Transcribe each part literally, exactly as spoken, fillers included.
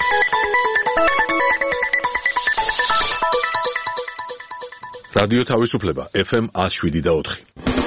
რადიო თავისუფლება ეფ ემ one oh seven და four.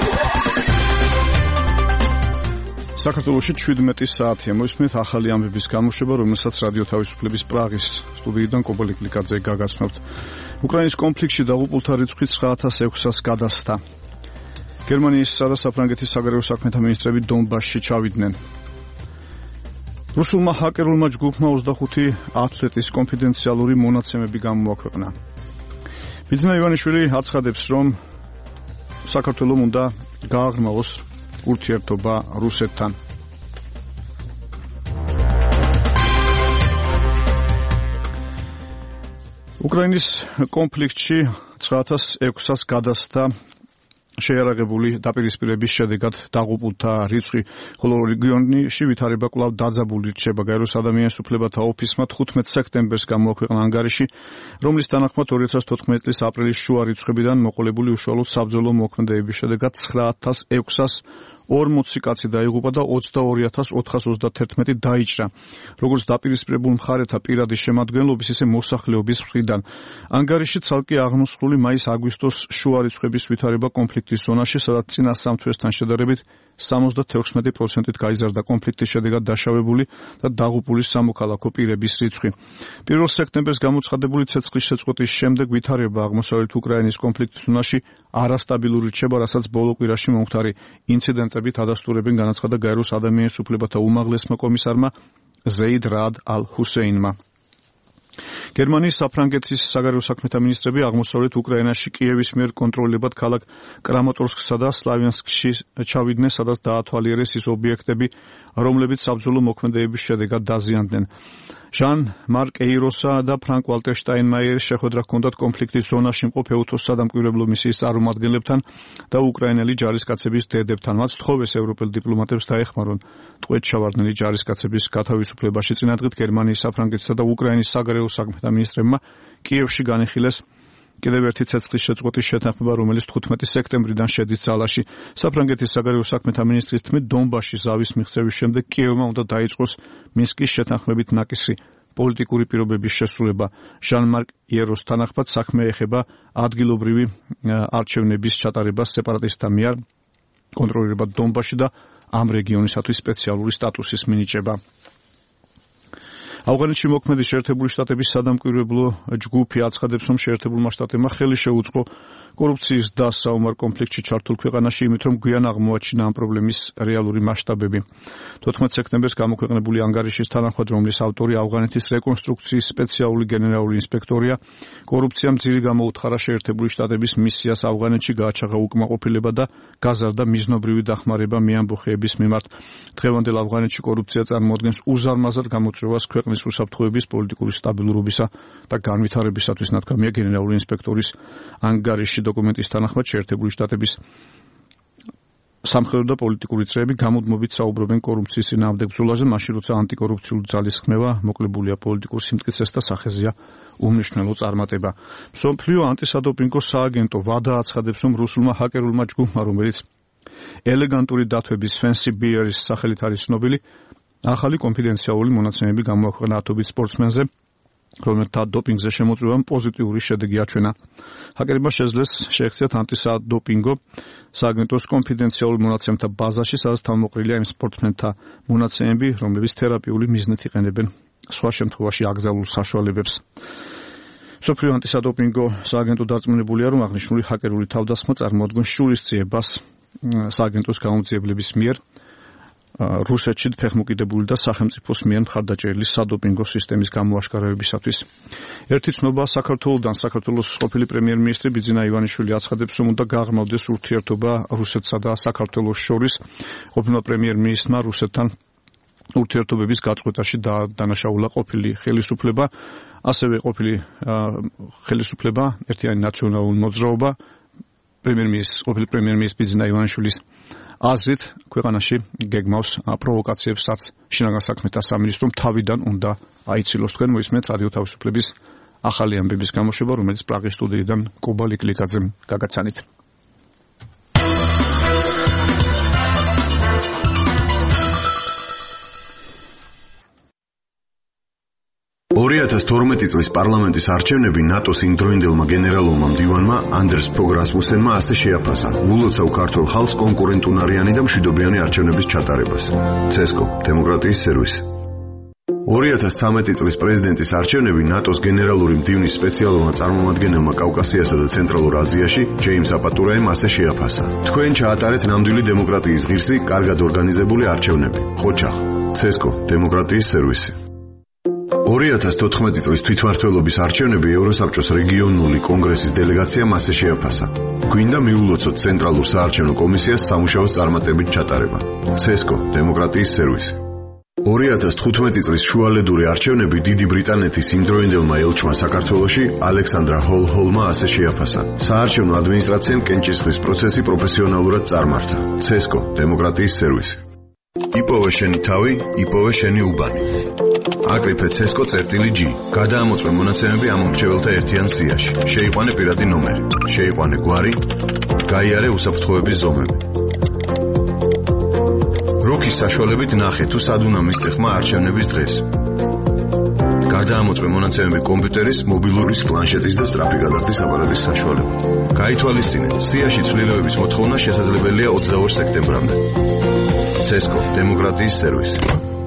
საქართველოში შვიდმეტი საათია მოისმენთ ახალი ამბების გამოშვება, რომელსაც რადიო თავისუფლების პრაღის სტუდიიდან კობალე კლიკაძე გაგაცნობთ. უკრაინის კონფლიქტში დაღუპულთა რიცხვი nine thousand six hundred გადასცა. გერმანიისა და საფრანგეთის საგარეო საქმეთა მინისტრები დონბასში ჩავიდნენ. რუსულმა ჰაკერულმა ჯგუფმა twenty-five ათლეტის კონფიდენციალური მონაცემები გამოაქვეყნა. ბიძინა ივანიშვილი აცხადებს, რომ საქართველოს უნდა გააღრმავოს ურთიერთობა რუსეთთან. უკრაინის კონფლიქტში nine thousand six hundred გადასცა შეიარაღებული დაპირისპირების შედეგად დაღუპულთა რიცხვი, ხოლო რეგიონში ვითარება კვლავ დაძაბული რჩება. გაეროს ადამიანის უფლებათა ოფისმა fifteen სექტემბერს გამოაქვეყნა ანგარიში, რომლის თანახმად twenty fourteen წლის აპრილის შუა რიცხვებიდან მოყოლებული უშუალოდ საბრძოლო მოქმედებების შედეგად nine thousand six hundred forty კაცი დაიღუპა და twenty-two thousand four hundred thirty-one დაიჭრა, როგორც დაპირისპირებულ მხარეთა პირადი შემადგენლობის, ისე მოსახლეობის მხრიდან. ანგარიში ცალკე აღმოსხული მაის-აგვისტოს შუა რიცხვების ვითარება კონფლიქტის ზონაში, სადაც წინა სამ თვესთან შედარებით seventy-six პროცენტით გაიზარდა კონფლიქტის შედეგად დაშავებული და დაღუპული სამოქალაქო პირების რიცხვი. პირველ სექტემბერს გამოცხადებული ცეცხლის შეწყვეტის შემდეგ ვითარება აღმოსავლეთ უკრაინის კონფლიქტის ზონაში არასტაბილური რჩება, რასაც ბოლო კვირაში მომხდარი ინციდენტებით ადასტურებენ, განაცხადა გაეროს ადამიანის უფლებათა უმაღლესმა კომისარმა ზეიდ რაად ალ-ჰუსეინმა. გერმანიის, საფრანგეთის საგარეო საქმეთა მინისტრები აღმოსავლეთ უკრაინაში კიევის მიერ კონტროლებად ქალაქ კრამატორსკსა და სლავიანსკში ჩავიდნენ, სადაც დაათვალიერეს ის ობიექტები, რომლებიც საბრძოლო მოქმედებების შედეგად დაზიანდნენ. ჟან მარკ ეიროსა და ფრანკ ვალტერ შტაინმაიერის შეხვედრა ჰქონდათ კონფლიქტის ზონაში მყოფ ევთოს სადამკვირვებლო მისიის წარმომადგენლებთან და უკრაინელი ჯარისკაცების დედებთან. მათ სთხოვეს ევროპელ დიპლომატებს დაეხმარონ ტყვედ ჩავარდნილი ჯარისკაცების გათავისუფლებაში. წინა დღით გერმანიის, საფრანგეთისა და უკრაინის საგარეო საქმეთა მინისტრებმა კიევში განიხილეს კიდევ ერთი ცეცხლის შეწყვეტის შეთანხმება, რომელიც fifteen სექტემბრიდან შედის ძალაში. საფრანგეთის საგარეო საქმეთა მინისტრის თქმით, დონბასში ზავის მიღწევის შემდეგ კიევმა უნდა დაიწყოს მინსკის შეთანხმებით ნაკისრი პოლიტიკური პირობების შესრულება. ჟან-მარკ იეროს თანახმად საქმე ეხება ადგილობრივი არჩევნების ჩატარებას სეპარატისტთა მიერ კონტროლირებად დონბასში და ამ რეგიონისათვის სპეციალური სტატუსის მინიჭება. ავღანეთში მოქმედი შეერთებული შტატების სადამკვირვებლო ჯგუფი აცხადებს, რომ შეერთებულმა შტატებმა ხელი შეუწყო კორუფციის და საომარ კონფლიქტში ჩართულ ქვეყანაში, იმით რომ გვიან აღმოაჩინა ამ პრობლემის რეალური მასშტაბები. fifteen სექტემბერს გამოქვეყნებული ანგარიშის თანახმად, რომლის ავტორი ავღანეთის რეკონსტრუქციის სპეციალური გენერალური ინსპექტორია, კორუფციამ ძირი გამოუთხარა შეერთებული შტატების მისიას ავღანეთში, გააჩაღა უკმაყოფილება და გაზარდა მიზნობრივი დახმარება მეამბოხეების მიმართ. დღევანდელ ავღანეთში კორუფცია წარმოადგენს უზარმაზარ გამოწვევას ქვეყნის უსაფრთხოების, პოლიტიკური სტაბილურობისა და განვითარებისათვის, ნათქვამია გენერალური ინსპექტორის ანგარიში. დოკუმენტის თანახმად, შეერთებული შტატების სამხედრო და პოლიტიკური წრეები გამუდმებით საუბრობენ კორუფციის წინააღმდეგ ბრძოლაზე, მაშინ როცა ანტიკორუფციული ძალის ხმევა მოკლებულია პოლიტიკურ სიმტკიცეს და სახეზეა უმნიშვნელო წარმატება. მსოფლიო ანტისადოპინგო სააგენტო ვადა აცხადებს, რომ რუსულმა ჰაკერულმა ჯგუფმა, რომელიც ელეგანტური დათვების Fancy Bear-ის სახელით არის ცნობილი, ახალი კონფიდენციალური მონაცემები გამოაქვეყნა ათობით სპორტსმენზე, რომელთა დოპინგზე შემოწმებამ პოზიტიური შედეგი აჩვენა. ჰაკერებმა შეძლეს შეექციათ ანტისადოპინგო სააგენტოს კონფიდენციალურ მონაცემთა ბაზაში, სადაც თავმოყრილია იმ სპორტსმენთა მონაცემები, რომლებიც თერაპიული მიზნით იყენებენ სხვა შემთხვევაში აკრძალულ საშუალებებს. მსოფლიო ანტისადოპინგო სააგენტო დარწმუნებულია, რომ აღნიშნული ჰაკერული თავდასხმა წარმოადგენს შურისძიებას სააგენტოს გამოძიებლების მიერ რუსეთში ფეხმოკიდებული და სახელმწიფოს მიერ მხარდაჭერილი სადოპინგო სისტემის გამოაშკარავებისათვის. ერთი ცნობა საქართველოსდან, საქართველოს ყოფილი პრემიერ-მინისტრი ბიძინა ივანიშვილი აცხადებს, რომ უნდა გააღრმავდეს ურთიერთობა რუსეთსა და საქართველოს შორის. ყოფილმა პრემიერ-მინისტრმა რუსეთთან ურთიერთობების გაწყვეტაში დანაშაულა ყოფილი ხელისუფლება, ასევე ყოფილი ხელისუფლება, ერთიანი ნაციონალური მოძრაობა, პრემიერ-მინისტრის ყოფილი პრემიერ-მინისტრის ბიძინა ივანიშვილის აზრით ქვეყანაში გეგმავს პროვოკაციებსაც შინაგან საქმეთა სამინისტრომ თავიდან უნდა აიცილოს. თქვენ მოისმენთ რადიო თავისუფლების ახალი ამბების გამოშვება, რომელიც პრაღის სტუდიიდან კობალე კლიკაძემ გაგაცანით. ორი ათას თორმეტი წლის პარლამენტის არჩევნები ნატოს იმდროინდელმა გენერალურმა მდივანმა anders Fogh Rasmussenმა ასე შეაფასა, ულოცავ ქართულ ხალხს კონკურენტუნარიანი და მშვიდობიანი არჩევნების ჩატარებას. ცესკო, დემოკრატიის სერვისი. ორი ათას ცხრამეტი წლის პრეზიდენტის არჩევნები ნატოს გენერალური მდივნის სპეციალურმა წარმომადგენელმა კავკასიასა და ცენტრალურ აზიაში, ჯეიმს აპატურაემ ასე შეაფასა. თქვენ ჩაატარეთ ნამდვილი დემოკრატიის ღირსი, კარგად ორგანიზებული არჩევნები. ხოჩახ, ცესკო, დემოკრატიის სერვისი. ორი ათას თოთხმეტი წლის თვითმმართველობის არჩევნები ევროსაბჭოს რეგიონული კონგრესის დელეგაციამ ასე შეაფასა. გვინდა მიულოცოთ ცენტრალურ საარჩევნო კომისიას სამუშაოს წარმატებით ჩატარება. ცესკო, დემოკრატიის სერვისი. ორი ათას თხუთმეტი წლის შუალედური არჩევნები დიდი ბრიტანეთის იმდროინდელმა ელჩმა საქართველოში ალექსანდრა ჰოლ-ჰოლმა ასე შეაფასა. საარჩევნო ადმინისტრაციამ კენჭისყრის პროცესი პროფესიონალურად წარმართა. ცესკო, დემოკრატიის სერვისი. იპოვე შენი თავი, იპოვე შენი უბანი. აკრიფე ცესკო წერტილი G. გადაამოწმე მონაცემები ამ მრჩეველთა ერთიან სიაში. შეიყვანე პირადი ნომერი. შეიყვანე გვარი. გაიარე უსაფრთხოების ზომები. როქის საშუალებით ნახე თუ სად უნდა მისცე ხმა არჩევნების დღეს. გადაამოწმე მონაცემები კომპიუტერის, მობილურის, პლანშეტის და სწრაფი გადახდის აპარატის საშუალებით. გაითვალისწინე, სიაში ცვლილებების მოთხოვნა შესაძლებელია ოცდაორ სექტემბრამდე. ცესკო, დემოკრატიის სერვისი.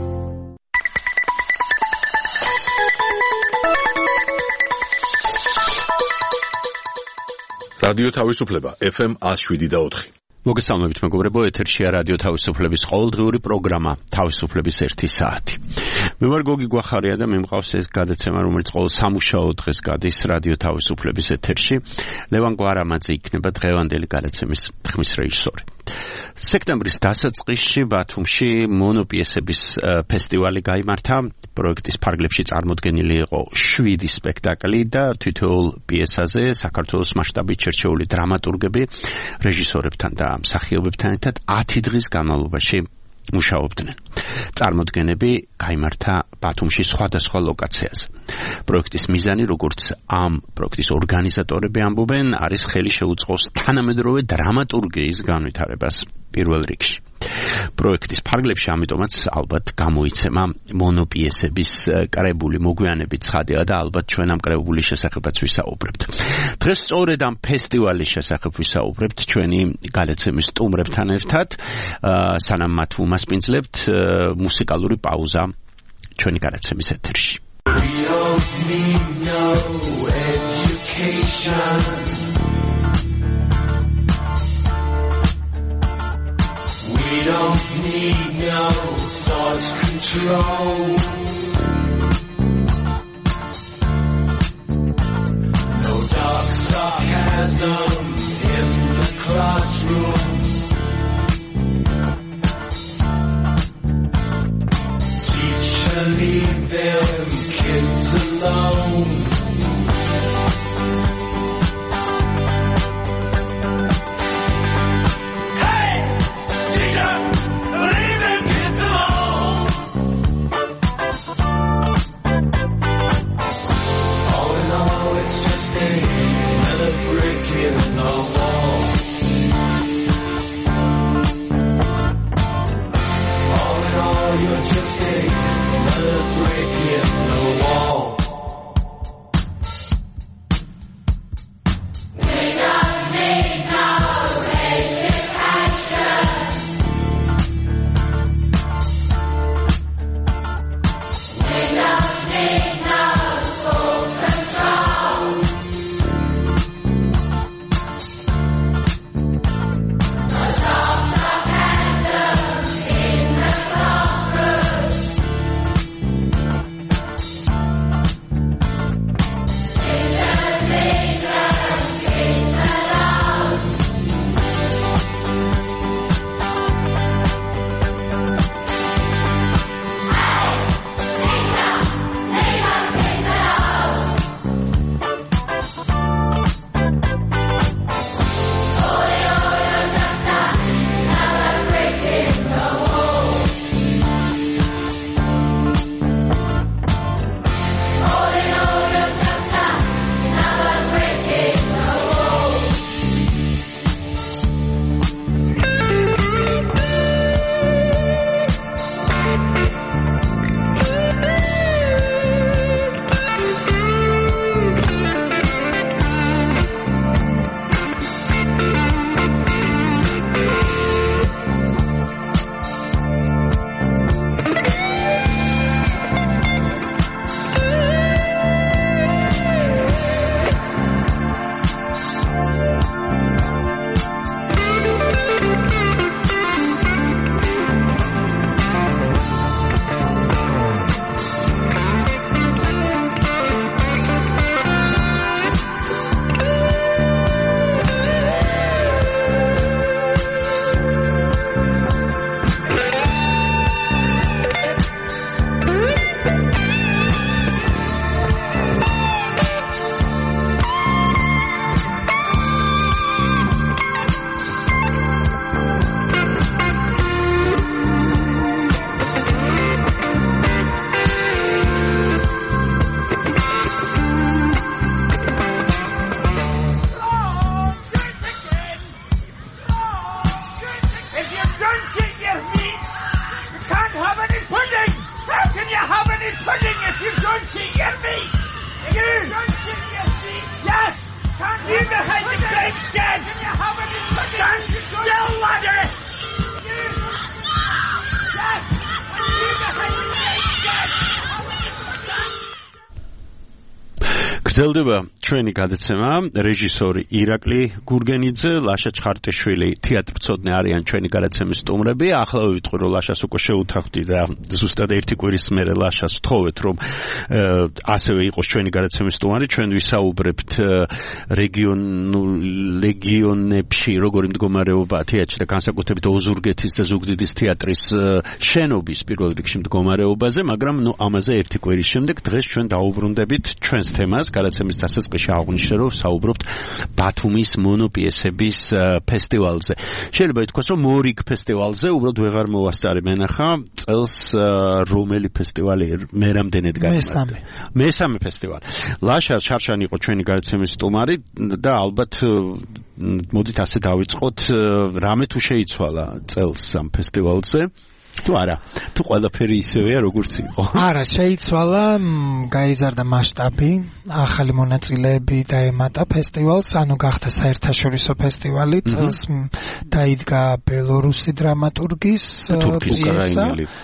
რადიო თავისუფლება F M one oh seven და four. მოგესალმებით მეგობრებო, ეთერშია რადიო თავისუფლების ყოველდღიური პროგრამა თავისუფლების ერთი საათი. მე ვარ გოგი გვახარია და მე მყავს ეს გადაცემა, რომელიც ყოველ სამუშაო დღეს გადის რადიო თავისუფლების ეთერში. ლევან გვარამაძე იქნება დღევანდელი გადაცემის ხმის რეჟისორი. სექტემბრის დასაწყისში ბათუმში მონოპიესების ფესტივალი გაიმართა. პროექტის ფარგლებში წარმოდგენილი იყო შვიდი სპექტაკლი და თითოეულ პიესაზე საქართველოს მასშტაბით შერჩეული დრამატურგები რეჟისორებთან და მსახიობებთან ერთად ათი დღის განმავლობაში მუშაობდნენ. წარმოდგენები გაიმართა ბათუმში სხვადასხვა ლოკაციაზე. პროექტის მიზანი, როგორც ამ პროექტის ორგანიზატორები ამბობენ, არის ხელი შეუწყოს თანამედროვე დრამატურგიის განვითარებას პირველ რიგში. პროექტის ფარგლებში ამიტომაც ალბათ გამოიცემა მონოპიესების კრებული მოგვიანებით ცხადია და ალბათ ჩვენ ამ კრებულის შესახებაც ვისაუბრებთ. დღეს სწორედ ამ ფესტივალის შესახებ ვისაუბრებთ ჩვენი გადაცემის სტუმრებთან ერთად, სანამ მათ უმასპინძლებთ მუსიკალური პაუზა ჩვენი გადაცემის ეთერში. We don't need no education. We don't need no thought control. No dark sarcasm in the classroom. Teacher, leave them kids alone. pudding if you don't hear me! You don't hear me! Yes! Can't you behind the big shed! Can you have any pudding? Stand still, laddie! You! Yes! You behind the big shed! გრძელდება ჩვენი გადაცემა რეჟისორი ირაკლი გურგენიძე, ლაშა ჩხარტიშვილი, თეატრმცოდნე არიან ჩვენი გადაცემის სტუმრები. ახლა ვიტყვი რომ ლაშას უკვე შეუთანხმდი და ზუსტად ერთი კვირის მერე ლაშას ვთხოვეთ რომ ასევე იყოს ჩვენი გადაცემის სტუმარი. ჩვენ ვისაუბრებთ რეგიონულ რეგიონებში როგორი მდგომარეობაა თეატრში და განსაკუთრებით ოზურგეთის და ზუგდიდის თეატრის შენობის პირველ რიგში მდგომარეობაზე, მაგრამ ნუ ამაზე ერთი კვირის შემდეგ დღეს ჩვენ დაუბრუნდებით ჩვენს თემას. გადაცემის დასაწყისში აღვნიშნე რომ საუბრობთ ბათუმის მონოპიესების ფესტივალზე. შეიძლება ითქვას რომ მორიგ ფესტივალზე, უბრალოდ ვეღარ მოვასწარი მენახა წელს რომელი ფესტივალი მე რამდენად გამართა. მესამე ფესტივალი. ლაშა შარშანი იყო ჩვენი გადაცემის სტუმარი და ალბათ მოდით ასე დავიწყოთ, რამე თუ შეიცვალა წელს ამ ფესტივალზე. თუ არა, თუ ყველაფერი ისევეა როგორც იყო. არა, შეიცვალა, გაიზარდა მასშტაბი, ახალი მონაწილეები დაემატა ფესტივალს, ანუ გახდა საერთაშორისო ფესტივალი, წელს დაიდგა ბელორუსი დრამატურგის პიესა,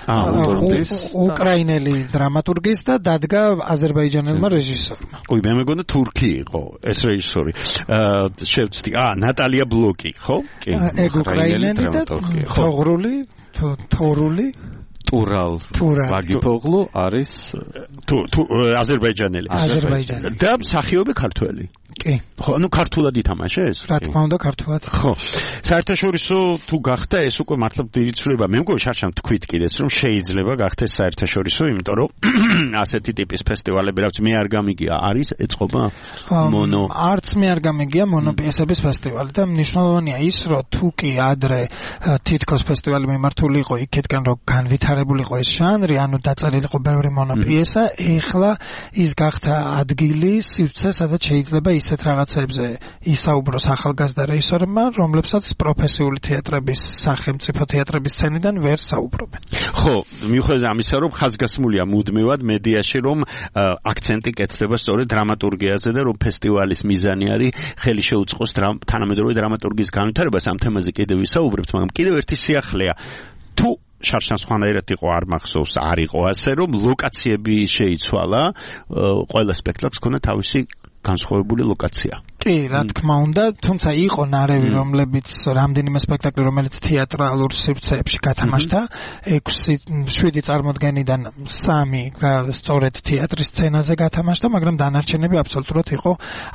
უკრაინელი დრამატურგის და დადგა აზერბაიჯანელმა რეჟისორმა. ой, მე მეგონა თურქი იყო ეს რეჟისორი. შევწდი, აა, ნატალია ბლოკი, ხო? კი, ეგ უკრაინელი და თოღრული თორული ტურალ ვაგიფოღლუ არის თუ თუ აზერბაიჯანელი აზერბაიჯანელი და მსახიობი ქართველი კი ხო ანუ ქართულად ითამაშეს რა თქმა უნდა ქართულად ხო საერთაშორისო თუ გახდა ეს უკვე მართლა დიდიცვლება მე მგონი შარშან თქვით კიდეც რომ შეიძლება გახდეს საერთაშორისო იმიტომ რომ ასეთი ტიპის ფესტივალები რაც მე არ გამიგია არის ეწყობა მონო არც მე არ გამიგია მონოპიესების ფესტივალი და მნიშვნელოვანია ის რომ თუ კი ადრე თითქოს ფესტივალი მიმართული იყო იქეთკენ რომ განვითარებული იყო ეს ჟანრი ანუ დაწერილი იყო ბევრი მონოპიესა ეხლა ის გახდა ადგილი სივრცე სადაც შეიძლება ისეთ რაღაცებზე ისაუბროს ახალგაზრდა რეჟისორებმა, რომლებსაც პროფესიული თეატრების, სახელმწიფო თეატრების სცენიდან ვერ საუბრობენ. ხო, მიუხედავად ამისა, რომ ხაზგასმულია მუდმივად მედიაში, რომ აქცენტი კეთდება სწორედ დრამატურგიაზე და რომ ფესტივალის მიზანი არის ხელი შეუწყოს თანამედროვე დრამატურგიის განვითარებას, ამ თემაზე კიდევ ვისაუბრებთ, მაგრამ კიდევ ერთი სიახლეა. თუ შარშან სხვანაირად იყო არ მახსოვს, არ იყო ასე, რომ ლოკაციები შეიცვალა, ყველა სპექტაკლს ქონდა თავისი განსხვავებული ლოკაცია. კი, რა თქმა უნდა, თუმცა იყო ნარევი, რომლებიც რამდენიმე სპექტაკლი, რომელიც თეატრალურ სივრცეებში გათამაშდა, ექვსი შვიდი წარმოდგენიდან სამი სწორედ თეატრის სცენაზე გათამაშდა, მაგრამ დანარჩენები აბსოლუტურად იყო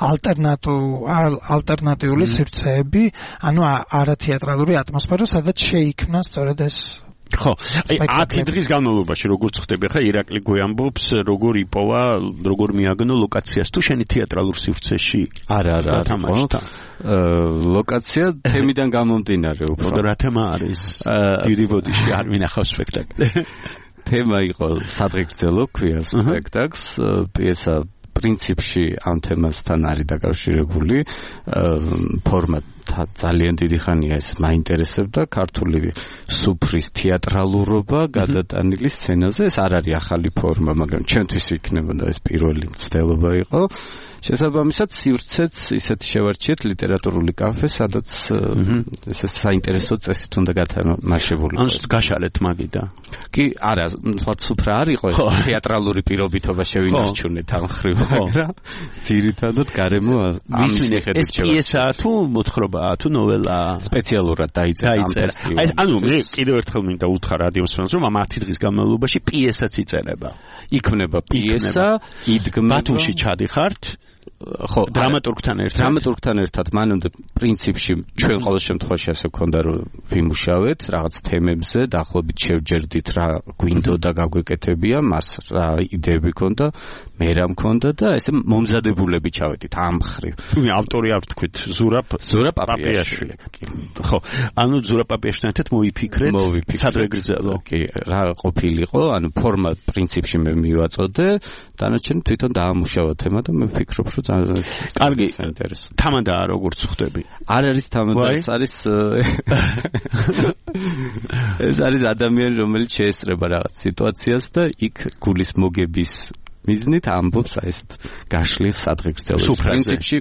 ალტერნატიული სივრცეები, ანუ არათეატრალური ატმოსფერო, სადაც შეიქმნა სწორედ ეს ხო, ათი დღის განმავლობაში როგორც ხდება ხა ირაკლი გვიამბობს როგორ იპოვა, როგორ მიაგნო ლოკაციას თუ შენი თეატრალურ სივრცეში არა არა თამაშთა ლოკაცია თემიდან გამომდინარე უფრო რა თემა არის დიდი ბოდიში არ მინახავს სპექტაკლი თემა იყო სადღეგრძელო ქვია სპექტაკლს პიესა პრინციპში ამ თემასთან არის დაკავშირებული ფორმა ძალიან დიდი ხანია ეს მაინტერესებდა ქართული სუფრის თეატრალურობა გადატანილი სცენაზე ეს არ არის ახალი ფორმა მაგრამ ჩვენთვის იქნებოდა ეს პირველი მცდელობა იყო შესაბამისად სივრცეც ისეთი შევარჩიეთ ლიტერატურული კაფე სადაც ესე საინტერესო წესით უნდა გათამაშებული ანუ გაშალეთ მაგიდა კი არა სხვა სუფრა არ იყო ეს თეატრალური პირობითობა შევინარჩუნეთ ამ ხრივ მაგრამ ძირითადად გარემო ამის მიხედვით ეს პიესაა თუ მოთხრობაა თუ ნოველაა სპეციალურად დაიწერა ამ ფესტივალზე ანუ მე კიდევ ერთხელ მინდა უთხრა რადიოსმენს რომ ამ ათი დღის განმავლობაში პიესაც იწერება იქმნება პიესა იდგმება ბათუმში ჩადიხართ ხო დრამატურგთან ერთად დრამატურგთან ერთად მანამდე პრინციპში ჩვენ ყოველ შემთხვევაში ასე ვქონდა რომ ვიმუშავეთ რაღაც თემებზე დაახლოებით შევჯერდით რა გვინდოდა გაგვეკეთებია მას რა იდეები ქონდა მე რა მქონდა და ესე მომზადებულები ჩავედით ამ ხრივ თუმცა ავტორი არ ვთქვით ზურაბ ზურაბ პაპიაშვილი ხო ანუ ზურაბ პაპიაშვილთან ერთად მოიფიქრეთ სადღეგრძელო კი რა ყოფილიყო ანუ ფორმა პრინციპში მე მივაწოდე დანარჩენი თვითონ დაამუშავა თემა და მე ვფიქრობ რომ კარგი, თამადაა როგორც ხვდები. არ არის თამადა, ეს არის ეს არის ადამიანი, რომელიც შეესწრება რაღაც სიტუაციას და იქ გულის მოგების მიზნით ამბობს აი ეს გაშლის სადღეგრძელოს პრინციპში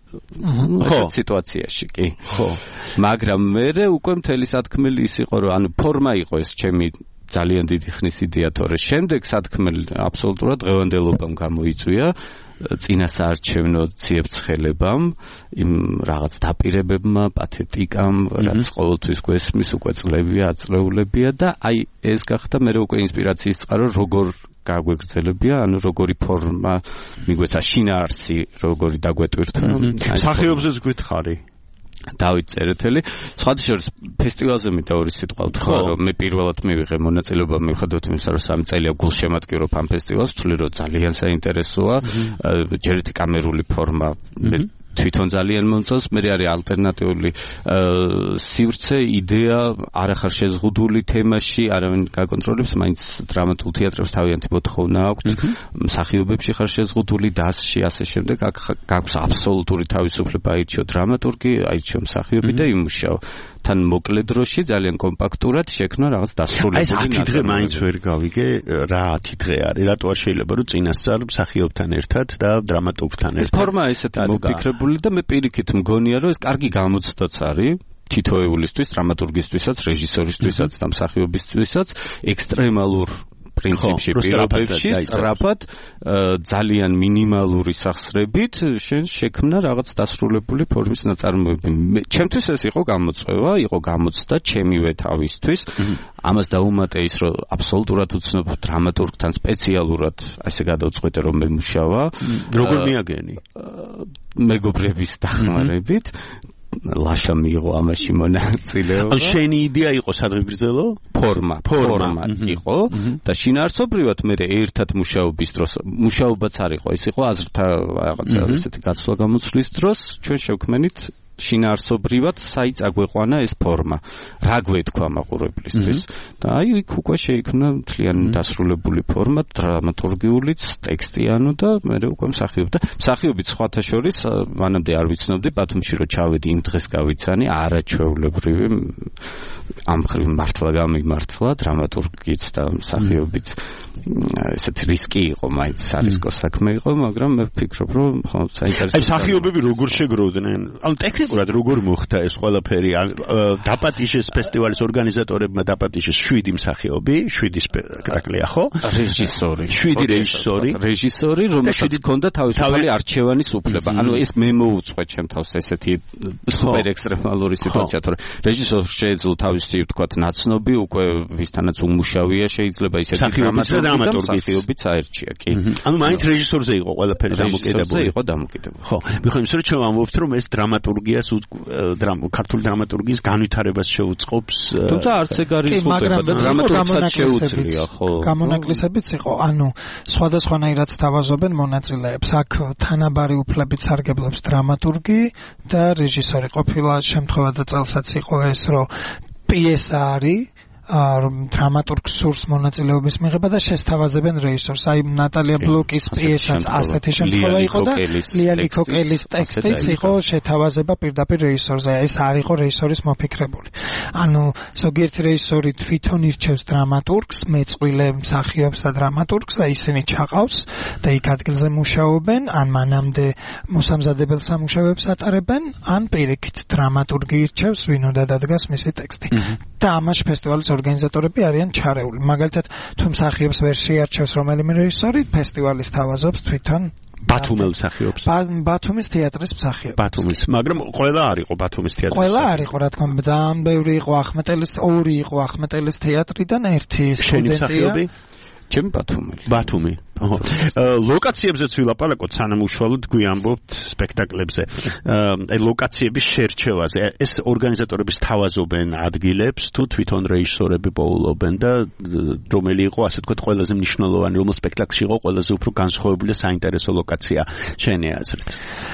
ხო სიტუაციაში კი ხო მაგრამ მე უკვე მთელი სათქმელი ის იყო რომ ანუ ფორმა იყო ეს ჩემი ძალიან დიდი ხნის იდეა თორე შემდეგ სათქმელი აბსოლუტურად დღევანდელობამ გამოიწვია წინასაარჩევნო ციებ-ცხელებამ იმ რაღაც დაპირებებმა პათეტიკამ რაც ყოველთვის გვესმის უკვე წლებია აწლეულებია და აი ეს გახდა მე უკვე ინსპირაციის წყარო როგორ გაგვეგრძელებია ანუ როგორი ფორმა მიგვეცა შინაარსი როგორი დაგვეტვირთვა სახეობზეც გითხარი დავით წერეთელი სხვადასხვა ფესტივალზე მე და ორი სიტყვა ვთქვა რომ მე პირველად მივიღე მონაწილეობა მიუხედავად იმისა რომ სამი წელია გულშემატკივრობ ამ ფესტივალს ვთვლი რომ ძალიან საინტერესოა ჯერ ერთი კამერული ფორმა თვითონ ძალიან მომწონს მე არის ალტერნატიული სივრცე იდეა არახარ შეზღუდული თემაში არავინ გაკონტროლებს მაინც დრამატულ თეატრებს თავიანთი მოთხოვნა აქვთ მსახიობებში ხარ შეზღუდული დასში ასე შემდეგ აქვს აბსოლუტური თავისუფლება აირჩიო დრამატურგი აირჩიო მსახიობი და იმუშაო თან მოკლე დროში ძალიან კომპაქტურად შექმნა რაღაც დასრულებული აი ეს ათი დღე მაინც ვერ გავიგე რა ათი დღე არის რატო არ შეიძლება რომ წინასწარ მსახიობთან ერთად და დრამატურგთან ერთად ეს ფორმა ესეთ არის მოფიქრებული და მე პირიქით მგონია რომ ეს კარგი გამოცდაც არის თითოეულისთვის დრამატურგისთვისაც რეჟისორისთვისაც და მსახიობისთვისაც ექსტრემალურ პრინციპში პირობებში სწრაფად ძალიან მინიმალური სახსრებით შენ შექმნა რაღაც დასრულებული ფორმის ნაწარმოები. ჩემთვის ეს იყო გამოწვევა, იყო გამოცდა ჩემივე თავისთვის. ამას დაუმატე ის რომ აბსოლუტურად უცნობ დრამატურგთან სპეციალურად ასე გადავწყვეტე რომ მე მუშავა. როგორ მიაგენი? მეგობრების დახმარებით. ლაშა მიიღო ამაში მონაწილეობა. ან შენი იდეა იყო სადღეგრძელო ფორმა, ფორმა იყო და შინაარსობრივად მე ერთად მუშაობის დროს, მუშაობაც არ იყო, ის იყო აზრთა რაღაცა ესეთი გაცვლა გამოცვლის დროს ჩვენ შევქმნით შინაარსობრივად საით აგვეყვანა ეს ფორმა. რა გვეთქვა მაყურებლისთვის და აი იქ უკვე შეიქმნა მთლიანი დასრულებული ფორმა, დრამატურგიულიც, ტექსტიანო და მე უკვე მსახიობ და მსახიობიც სხვათა შორის მანამდე არ ვიცნობდი ბათუმში რომ ჩავედი იმ დღეს გავიცანი არაჩვეულებრივი ამ ხრივ მართლა გამიმართლა დრამატურგიც და მსახიობიც ესეთი რისკი იყო მაინც სარისკო საქმე იყო მაგრამ მე ვფიქრობ რომ ხო საინტერესო აი მსახიობები როგორ შეგროვდნენ ანუ ტექნიკურად როგორ მოხდა ეს ყველაფერი დაპატიჟეს ფესტივალის ორგანიზატორებმა დაპატიჟეს შვიდი მსახიობი შვიდი სპექტაკლია ხო რეჟისორი შვიდი რეჟისორი რეჟისორი რომელსაც ჰქონდა თავისუფალი არჩევანის უფლება ანუ ეს მე მოუწყვე ჩემ თავს ესეთი სუპერ ექსტრემალური სიტუაცია თორე რეჟისორს შეეძლო თავისი ვთქვათ ნაცნობი უკვე ვისთანაც უმუშავია შეიძლება ისეთი დრამატურგიც აერჩია კი ანუ მაინც რეჟისორზე იყო ყველაფერი დამოკიდებული იყო დამოკიდებული ხო მიხარ იმის რომ ჩვენ ვამბობთ რომ ეს დრამატურგიას ქართული დრამატურგიის განვითარებას შეუწყობს თუმცა არც ეგ არის უწყვეტობა და დრამატურგსაც შეუძლია ხო გამონაკლისებიც იყო ანუ სხვადასხვანაირად თავაზობენ მონაწილეებს აქ თანაბარი უფლებით სარგებლობს დრამატურგი და რეჟისორი ყოფილა შემთხვევა და წელსაც იყო ეს რომ პიესა არის დრამატურგს სურს მონაწილეობის მიღება და შესთავაზებენ რეჟისორს. აი ნატალია ბლოკის პიესაც ასეთი შემთხვევა იყო და ლია ლიქოკელის ტექსტიც იყო შეთავაზება პირდაპირ რეჟისორზე. ეს არ იყო რეჟისორის მოფიქრებული. ანუ ზოგიერთი რეჟისორი თვითონ ირჩევს დრამატურგს, მეწყვილე მსახიობს და დრამატურგს და ისინი ჩაყავს და იქ ადგილზე მუშაობენ, ან მანამდე მოსამზადებელ სამუშაოებს ატარებენ, ან პირიქით დრამატურგი ირჩევს, ვინ უნდა დადგას მისი ტექსტი. და ამაში ფესტივალის ორგანიზატორები არიან ჩარეული. მაგალითად, თუ მსახიობს ვერ შეარჩევს რომელიმე რეჟისორი, ფესტივალის თავაზობს თვითონ ბათუმელ მსახიობს. ბათუმის თეატრის მსახიობს. ბათუმის, მაგრამ ყველა არ იყო ბათუმის თეატრის. ყველა არ იყო, რა თქმა უნდა, ძალიან ბევრი იყო ახმეტელის, ორი იყო ახმეტელის თეატრიდან, ერთი სტუდენტია. ჩემი ბათუმელი. ბათუმი. ლოკაციებზეც ვილაპარაკოთ სანამ უშუალოდ გვიამბობთ სპექტაკლებზე. აი ლოკაციების შერჩევაზე ეს ორგანიზატორების თავაზობენ ადგილებს თუ თვითონ რეჟისორები პოულობენ და რომელი იყო ასე თქვა ყველაზე მნიშვნელოვანი რომელ სპექტაკლში იყო ყველაზე უფრო განსხვავებული და საინტერესო ლოკაცია შენი აზრით?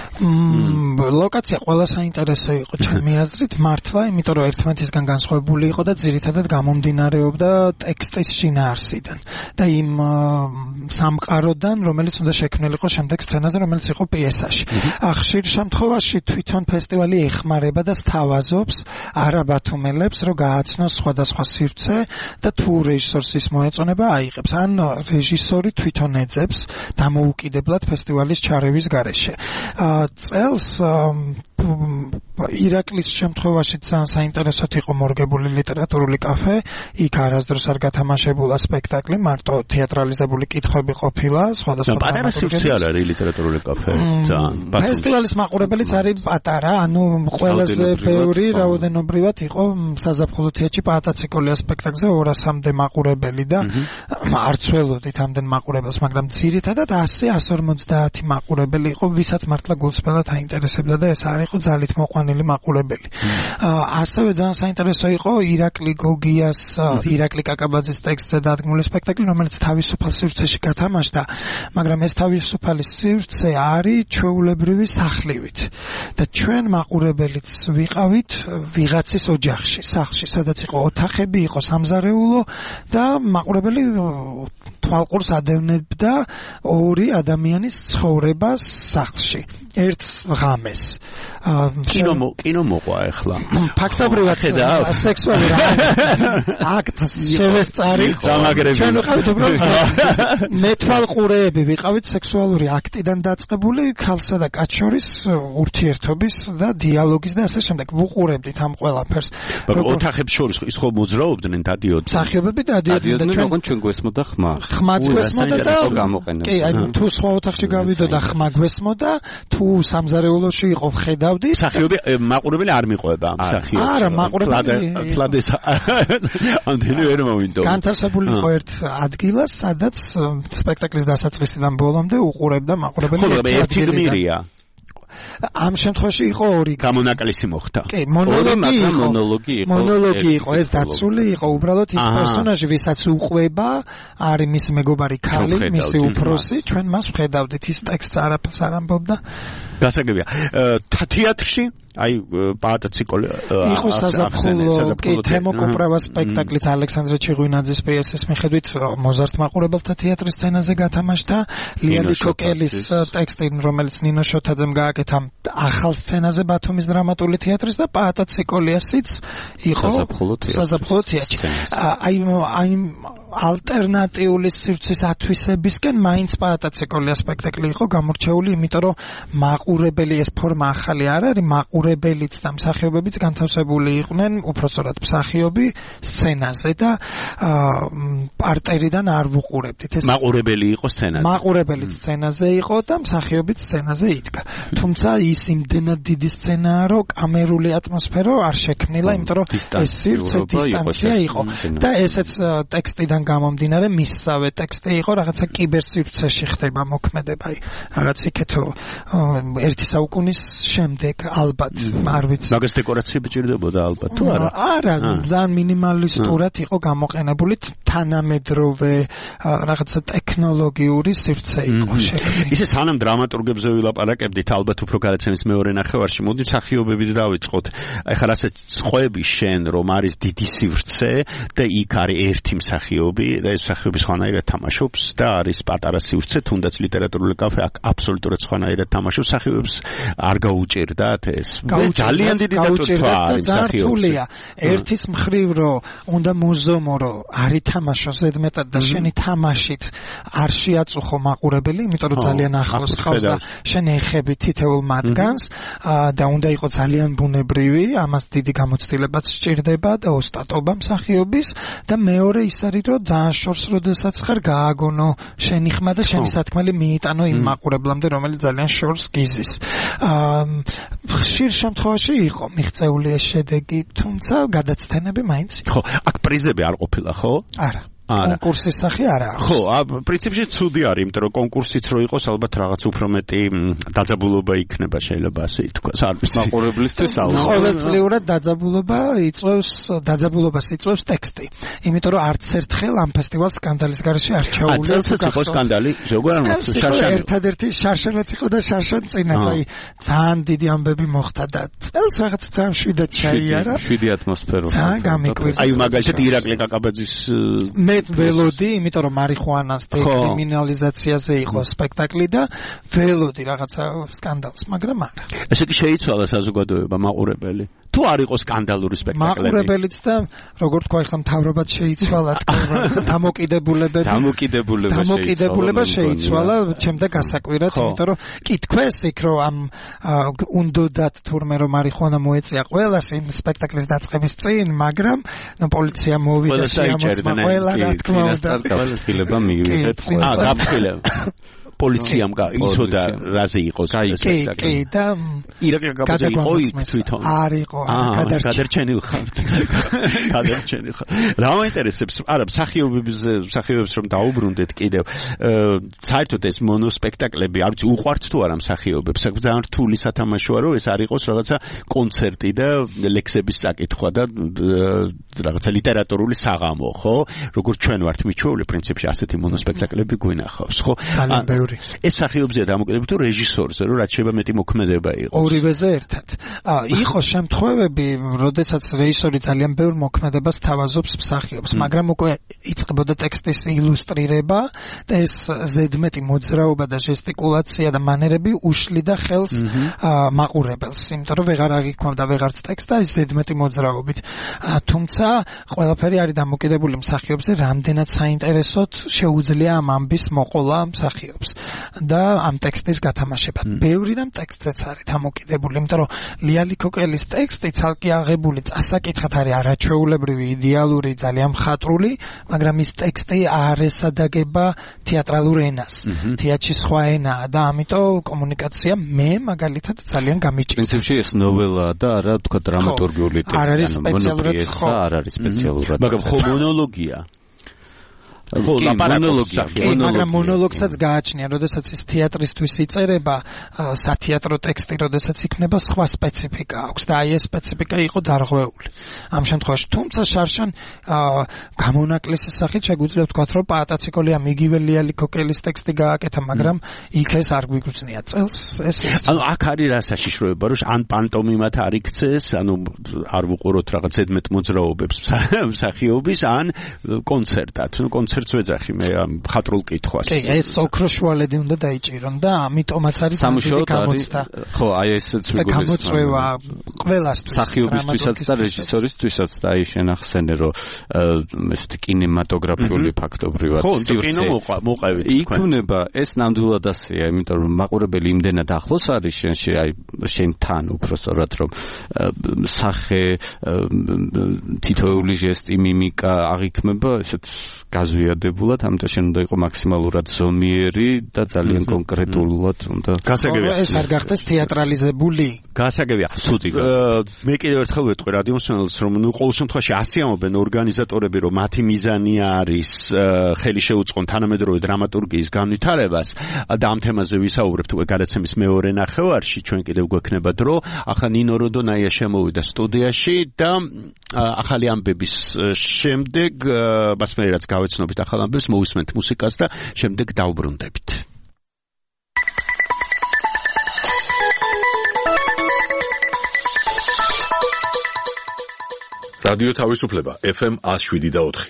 ლოკაცია ყველა საინტერესო იყო ჩემი აზრით მართლა, იმიტომ რომ ერთმანეთისგან განსხვავებული იყო და ძირითადად გამომდინარეობდა ტექსტის შინაარსიდან. და და იმ სამყაროდან, რომელიც უნდა შექმნილიყო შემდეგ სცენაზე, რომელიც იყო პიესაში. ხშირ შემთხვევაში თვითონ ფესტივალი ეხმარება და სთავაზობს არაბათუმელებს, რომ გააცნოს სხვადასხვა სივრცე და თუ რეჟისორს ის მოეწონება, აიღებს. ან რეჟისორი თვითონ ეძებს დამოუკიდებლად ფესტივალის ჩარევის გარეშე. წელს ირაკლის შემთხვევაში ძალიან საინტერესოდ იყო მორგებული ლიტერატურული კაფე. იქ არასდროს არ გათამაშებულა სპექტაკლი, მარტო თეატრალიზებული კითხვები ყოფილა, სხვადასხვა პატარა სივრცე არ არის ლიტერატურული კაფე. ძალიან. ფესტივალის მაყურებელიც არის პატარა, ანუ ყველაზე ბევრი რაოდენობრივად იყო საზაფხულო თეატრში პატაციკოლია სპექტაკლზე ორასამდე მაყურებელი და არც ველოდით ამდენ მაყურებელს, მაგრამ ძირითადად ასი ასი ორმოცდაათი მაყურებელი იყო, ვისაც მართლა გულწრფელად აინტერესებდა და ეს არ იყო ძალით მოყვანილი მაყურებელი. ასევე ძალიან საინტერესო იყო ირაკლი გოგიას, ირაკლი კაკაბაძის ტექსტზე დადგმული სპექტაკლი, რომელიც თავისუფალ სივრცეში გათამაშდა, მაგრამ ეს თავისუფალი სივრცე არის ჩვეულებრივი სახლივით. და ჩვენ მაყურებელიც ვიყავით ვიღაცის ოჯახში, სახლში, სადაც იყო ოთახები, იყო სამზარეულო და მაყურებელი თვალყურს ადევნებდა ორი ადამიანის ცხოვრებას სახლში. ერთ ღამეს. კინო კინო მოყვა ახლა. ფაქტობრივად სექსუალური აქტს შევესწარი. ჩვენ ვიყავით უბრალოდ მეთვალყურეები, ვიყავით სექსუალური აქტიდან დაწყებული ქალსა და კაცს შორის ურთიერთობის და დიალოგის და ასე შემდეგ. ვუყურებდით ამ ყველაფერს. ოთახებს შორის ის ხო მოძრაობდნენ, დადიოდნენ. მსახიობები დადიოდნენ და ჩვენ ჩვენ გვესმოდა ხმა. ხმა გვესმოდა და გამოყენებდა. კი, აი თუ სხვა ოთახში გავიდო და ხმა გვესმოდა, თუ სამზარეულოში იყო ხედავდი. მსახიობი მაყურებელი არ მიყვება ამ მსახიობს. არა, მაყურებელი ფლადეს ამდენი ვერ მოვიდო. განთავსებული იყო ერთ ადგილას, სადაც სპექტაკლის დასაწყისიდან ბოლომდე უყურებდა მაყურებელი. ხო, ერთი გმირია. ამ შემთხვევაში იყო ორი გამონაკლისი მოხდა. კი, მონოლოგი იყო. მონოლოგი იყო. მონოლოგი იყო, ეს დაცული იყო, უბრალოდ ის პერსონაჟი, ვისაც უყვება, არის მისი მეგობარი ქალი, მისი უფროსი, ჩვენ მას ვხედავდით, ის ტექსტს არაფერს არ ამბობდა. გასაგებია. თეატრში აი პატაციკოლი იყო საზაფხულო, კი, თემოკუპრავა სპექტაკლიც ალექსანდრე ჩიღვინაძის პიესის მიხედვით მოზარდ მაყურებელთა თეატრის სცენაზე გათამაშდა. ლიანი კოკელის ტექსტი, რომელიც ნინო შოთაძემ გააკეთა ახალ სცენაზე ბათუმის დრამატული თეატრის და პატაციკოლიასიც იყო საზაფხულო თეატრში. აი აი ალტერნატიული სივრცის ათვისებისკენ მაინც პატაციკოლია სპექტაკლი იყო გამორჩეული, იმიტომ რომ მაყურებელი ეს ფორმა ახალი არ არის, მაყურებელიც და მსახიობებიც განთავსებული იყვნენ, უпроსტად მსახიობი სცენაზე და პარტერიდან არ ვუყურებდით. ეს მაყურებელი იყო სცენაზე. მაყურებელი სცენაზე იყო და მსახიობიც სცენაზე იდგა. თუმცა ის იმდენად დიდი სცენაა, რომ კამერული ატმოსფერო არ შექმნილა, იმიტომ რომ ეს სივრცე დისტანცია იყო და ესეც ტექსტიდან გამომდინარე მისსავე ტექსტი იყო, რაღაცა კიბერსივრცეში ხდება მოქმედება, აი რაღაც იქეთო ერთი საუკუნის შემდეგ ალბათ არ ვიცი. მაგას დეკორაციები ჭირდებოდა ალბათ თუ არა? არა, ძალიან მინიმალისტურად იყო გამოყენებული, თანამედროვე რაღაცა ტექნოლოგიური სივრცე იყო შექმნილი. ისე სანამ დრამატურგებზე ვილაპარაკებდით, ალბათ უფრო გადაცემის მეორე ნახევარში, მოდი მსახიობებით დავიწყოთ. ეხლა რასაც ხვები შენ, რომ არის დიდი სივრცე და იქ არის ერთი მსახიობი და ეს მსახიობი სხვანაირად თამაშობს და არის პატარა სივრცე, თუნდაც ლიტერატურული კაფე აქ აბსოლუტურად სხვანაირად თამაშობს, მსახიობებს არ გაუჭირდათ ეს. ძალიან დიდი დატვირთვა არის მსახიობებს. ერთის მხრივ რომ უნდა მოზომო რომ არ ითამაშო ზედმეტად და შენი თამაშით არ შეაწუხო მაყურებელი, იმიტომ რომ ძალიან ახლოს ხავს და შენ ეხები თითოეულ მათგანს და უნდა იყოს ძალიან ბუნებრივი, ამას დიდი გამოცდილებაც სჭირდება და ოსტატობა მსახიობის და მეორე ის არის რომ ძალიან შორს როდესაც ხარ გააგონო შენი ხმა და შენი სათქმელი მიიტანო იმ მაყურებლამდე, რომელიც ძალიან შორს გიზის. ხშირ შემთხვევაში იყო მიღწეული ეს შედეგი, თუმცა გადაცდენები მაინც იყო. ხო, აქ პრიზები არ ყოფილა, ხო? არა. კონკურსის სახე არა აქვს. ხო, პრინციპში ცუდი არის, იმიტომ რომ კონკურსიც რო იყოს, ალბათ რაღაც უფრო მეტი დაძაბულობა იქნება, შეიძლება ასე ითქვას. არ ვიცი. მაყურებლისთვის ალბათ. ყოველწლიურად დაძაბულობა იწვევს, დაძაბულობას იწვევს ტექსტი. იმიტომ რომ არც ერთხელ ამ ფესტივალს სკანდალის გარეშე არ ჩაუვლეს. წელსაც იყო სკანდალი, ზოგადად შარშანი. ერთადერთი შარშანაც იყო და შარშან წინაც, აი ძალიან დიდი ამბები მოხდა და წელს რაღაც ძალიან შვიდად ჩაიარა. შვიდი ატმოსფერო. ძალიან გამიკვირდა. აი მაგალითად ირაკლი კაკაბაძის მე ველოდი, იმიტომ რომ მარიხუანას დეკრიმინალიზაციაზე იყო სპექტაკლი და ველოდი რაღაცა სკანდალს, მაგრამ არა. ესე იგი შეიცვალა საზოგადოება მაყურებელი. თუ არ იყო სკანდალური სპექტაკლები. მაყურებელიც და როგორ თქვა ახლა მთავრობაც შეიცვალა, რაღაცა დამოკიდებულებები. დამოკიდებულება დამოკიდებულება შეიცვალა ჩემდა გასაკვირად, იმიტომ რომ კი თქვეს იქ რომ ამ უნდოდათ თურმე რომ მარიხუანა მოეწია ყველას იმ სპექტაკლის დაწყების წინ, მაგრამ ნუ პოლიცია მოვიდა შეამოწმა ყველა რა თქმა უნდა. გაფრთხილება მივიღეთ. აა გაფრთხილება. პოლიციამ იცოდა რაზე იყო სპექტაკლი. კი, კი და ირაკი იყო თვითონ. არ იყო, გადარჩენილ ხართ. გადარჩენილ ხართ. რა მაინტერესებს, არა, მსახიობებს, მსახიობებს რომ დაუბრუნდეთ კიდევ. საერთოდ ეს მონოსპექტაკლები, არ ვიცი, უყვართ თუ არა მსახიობებს. ძალიან რთული სათამაშოა, რომ ეს არ იყოს რაღაცა კონცერტი და ლექსების წაკითხვა და რაღაცა ლიტერატურული საღამო, ხო? როგორც ჩვენ ვართ მიჩვეული პრინციპში ასეთი მონოსპექტაკლები გვინახავს, ხო? ეს სახიობზეა დამოკიდებული თუ რეჟისორზე, რომ რაც შეიძლება მეტი მოქმედება იყოს. ორივეზე ერთად. აა, იყო შემთხვევები, როდესაც რეჟისორი ძალიან ბევრ მოქმედებას თავაზობს მსახიობს, მაგრამ უკვე იწყებოდა ტექსტის ილუსტრირება და ეს ზედმეტი მოძრაობა და ჟესტიკულაცია და მანერები უშლიდა ხელს მაყურებელს, იმიტომ რომ ვეღარ აღიქვამდა ვეღარც ტექსტ და ეს ზედმეტი მოძრაობით. თუმცა ყველაფერი არის დამოკიდებული მსახიობზე, რამდენად საინტერესოდ შეუძლია ამ ამბის მოყოლა მსახიობს და ამ ტექსტის გათამაშება. ბევრი რამ ტექსტზეც არის დამოკიდებული, იმიტომ რომ ლიალი კოკელის ტექსტი ცალკე აღებული წასაკითხად არის არაჩვეულებრივი, იდეალური, ძალიან მხატვრული, მაგრამ ის ტექსტი არ ესადაგება თეატრალურ ენას. თეატრში სხვა ენაა და ამიტომ კომუნიკაცია მე მაგალითად ძალიან გამიჭირდა. პრინციპში ეს ნოველაა და არა თქვა დრამატურგიული ტექსტი. არ არის სპეციალურად ხო, არ არის სპეციალურად. მაგრამ ხო მონოლოგია. ხო, მონოლოგია, მაგრამ მონოლოგსაც გააჩნია, როდესაც ის თეატრისთვის იწერება, სათეატრო ტექსტი, როდესაც იქნება სხვა სპეციფიკა აქვს და აი ეს სპეციფიკა იყო დარღვეული. ამ შემთხვევაში, თუმცა შარშან გამონაკლისის სახით შეგვიძლია ვთქვათ, რომ პაატაციკოლი ამ იგივე ლიალი კოკელის ტექსტი გააკეთა, მაგრამ იქ ეს არ გვიგრძნია წელს, ეს ანუ აქ არის რა საშიშროება, რომ ან პანტომიმად არ იქცეს, ანუ არ ვუყუროთ რაღაც ზედმეტ მოძრაობებს მსახიობის, ან კონცერტად, ნუ კონცერტს ვეძახი მე ამ მხატვრულ კითხვას. კი, ეს ოქროს შუალედი უნდა დაიჭირონ და ამიტომაც არის სამუშაოდ არის. ხო, აი ესეც ვიგულისხმობ. გამოწვევა ყველასთვის. მსახიობისთვისაც და რეჟისორისთვისაც და აი შენ ახსენე, რომ ესეთი კინემატოგრაფიული ფაქტობრივად სივრცე მოყევით. იქნება ეს ნამდვილად ასეა, იმიტომ რომ მაყურებელი იმდენად ახლოს არის შენში, აი შენთან უბრალოდ რომ სახე, თითოეული ჟესტი, მიმიკა აღიქმება ესეთ გაზვიადებულად, ამიტომ შენ უნდა იყო მაქსიმალურად ზომიერი და ძალიან კონკრეტულად უნდა. გასაგებია. ეს არ გახდეს თეატრალიზებული. გასაგებია. სუდი. მე კიდევ ერთხელ ვეტყვი რადიო მსმენელს, რომ ნუ ყოველ შემთხვევაში ასიამობენ ორგანიზატორები, რომ მათი მიზანი არის ხელი შეუწყონ თანამედროვე დრამატურგიის განვითარებას და ამ თემაზე ვისაუბრებთ უკვე გადაცემის მეორე ნახევარში, ჩვენ კიდევ გვექნება დრო. ახლა ნინო როდონაია შემოვიდა სტუდიაში და ახალი ამბების შემდეგ მასმერი რაც გავეცნობით ახალ ამბებს, მოვისმენთ მუსიკას და შემდეგ დავბრუნდებით. რადიო თავისუფლება ეფ ემ one oh seven და four.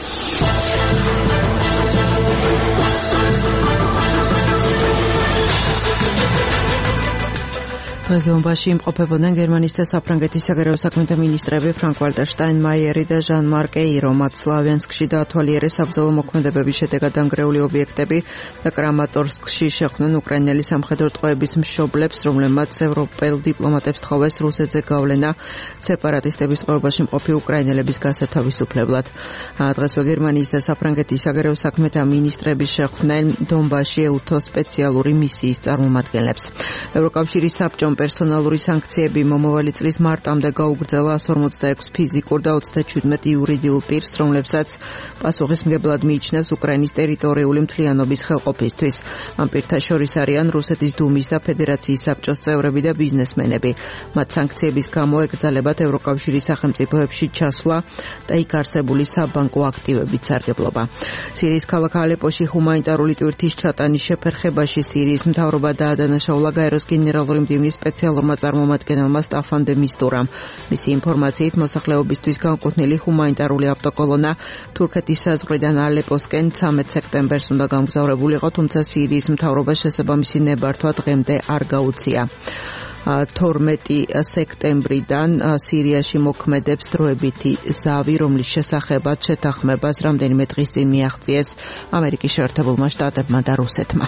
დღესდღეობაში იმყოფებოდნენ გერმანიის და საფრანგეთის საგარეო საქმეთა მინისტრები ფრანკ-ვალტერ შტაინმაიერი და ჟან-მარკ ეირო. მათ სლავიანსკში დაათვალიერეს საბრძოლო მოქმედებების შედეგად დანგრეული ობიექტები და კრამატორსკში შეხვდნენ უკრაინელი სამხედრო ტყვეების მშობლებს, რომლებმაც ევროპელ დიპლომატებს თხოვეს რუსეთზე გავლენა სეპარატისტების ტყვეობაში მყოფი უკრაინელების გასათავისუფლებლად. დღესვე გერმანიის და საფრანგეთის საგარეო საქმეთა მინისტრები შეხვდნენ დონბასში ეუთო სპეციალური მისიის წარმომადგენლებს. ევროკავშირის საბჭომ პერსონალური სანქციები მომავალი წლის მარტამდე გაუგრძელა one hundred forty-six ფიზიკურ და thirty-seven იურიდიულ პირს, რომლებსაც პასუხისმგებლად მიიჩნევს უკრაინის ტერიტორიული მთლიანობის ხელყოფისთვის. ამ პირთა შორის არიან რუსეთის დუმის და ფედერაციის საბჭოს წევრები და ბიზნესმენები. მათ სანქციების გამო ეკრძალებათ ევროკავშირის სახელმწიფოებში ჩასვლა და იქ არსებული საბანკო აქტივების სარგებლობა. სირიის ქალაქ ალეპოში ჰუმანიტარული ტვირთის ჩატანის შეფერხებაში სირიის მთავრობა დაადანაშაულა გაეროს გენერალური მდივნის სპეციალურმა წარმომადგენელმა სტაფან დე მისტურამ. მისი ინფორმაციით მოსახლეობისთვის განკუთვნილი ჰუმანიტარული ავტოკოლონა თურქეთის საზღვრიდან ალეპოსკენ ცამეტ სექტემბერს უნდა გამგზავრებულიყო, თუმცა სირიის მთავრობას შესაბამისი ნებართვა დღემდე არ გაუწია. თორმეტი სექტემბრიდან სირიაში მოქმედებს დროებითი ზავი, რომლის შესახებაც შეთანხმებას რამდენიმე დღის წინ მიაღწიეს ამერიკის შეერთებულმა შტატებმა და რუსეთმა.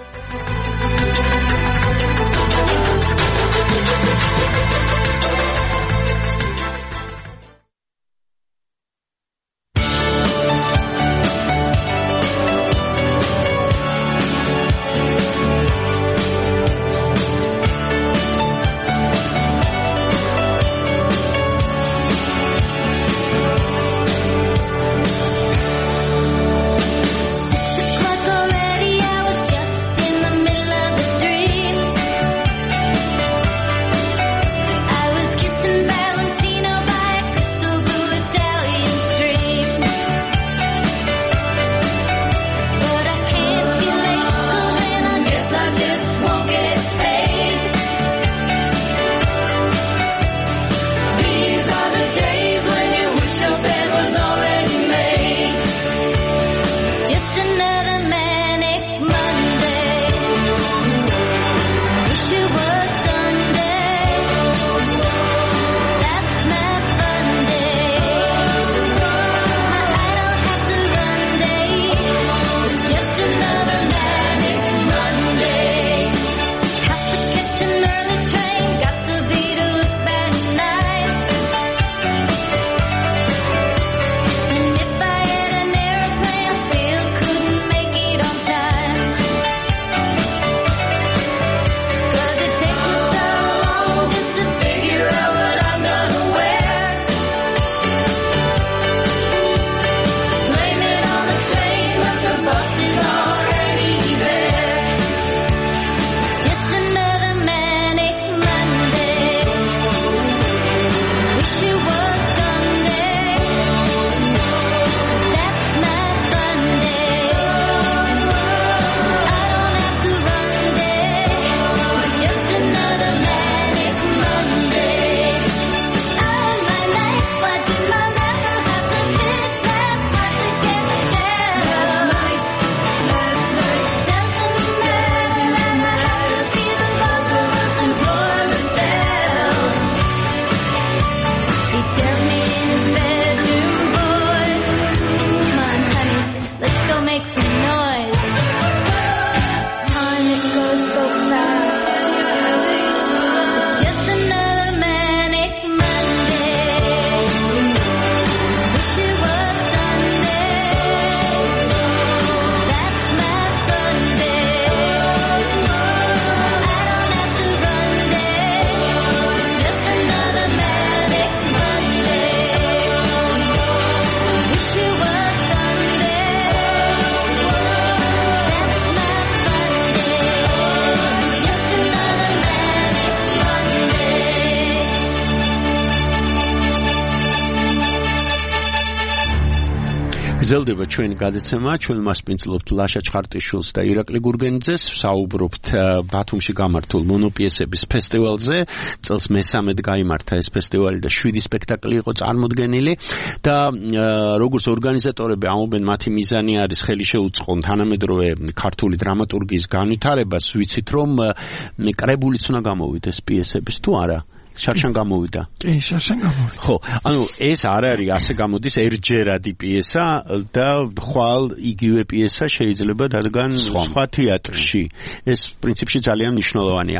გრძელდება ჩვენი გადაცემა, ჩვენ მასპინძლობთ ლაშა ჩხარტიშვილს და ირაკლი გურგენიძეს, საუბრობთ ბათუმში გამართულ მონოპიესების ფესტივალზე. წელს მესამედ გაიმართა ეს ფესტივალი და შვიდი სპექტაკლი იყო წარმოდგენილი და როგორც ორგანიზატორები ამობენ, მათი მიზანი არის ხელი შეუწყონ თანამედროვე ქართული დრამატურგიის განვითარებას. ვიცით რომ კრებულიც უნდა გამოვიდეს პიესების თუ არა? შარშან გამოვიდა. კი, შარშან გამოვიდა. ხო, ანუ ეს არ არის ასე გამოდის ერთჯერადი პიესა და ხვალ იგივე პიესა შეიძლება დადგან სხვა თეატრში. ეს პრინციპში ძალიან მნიშვნელოვანია.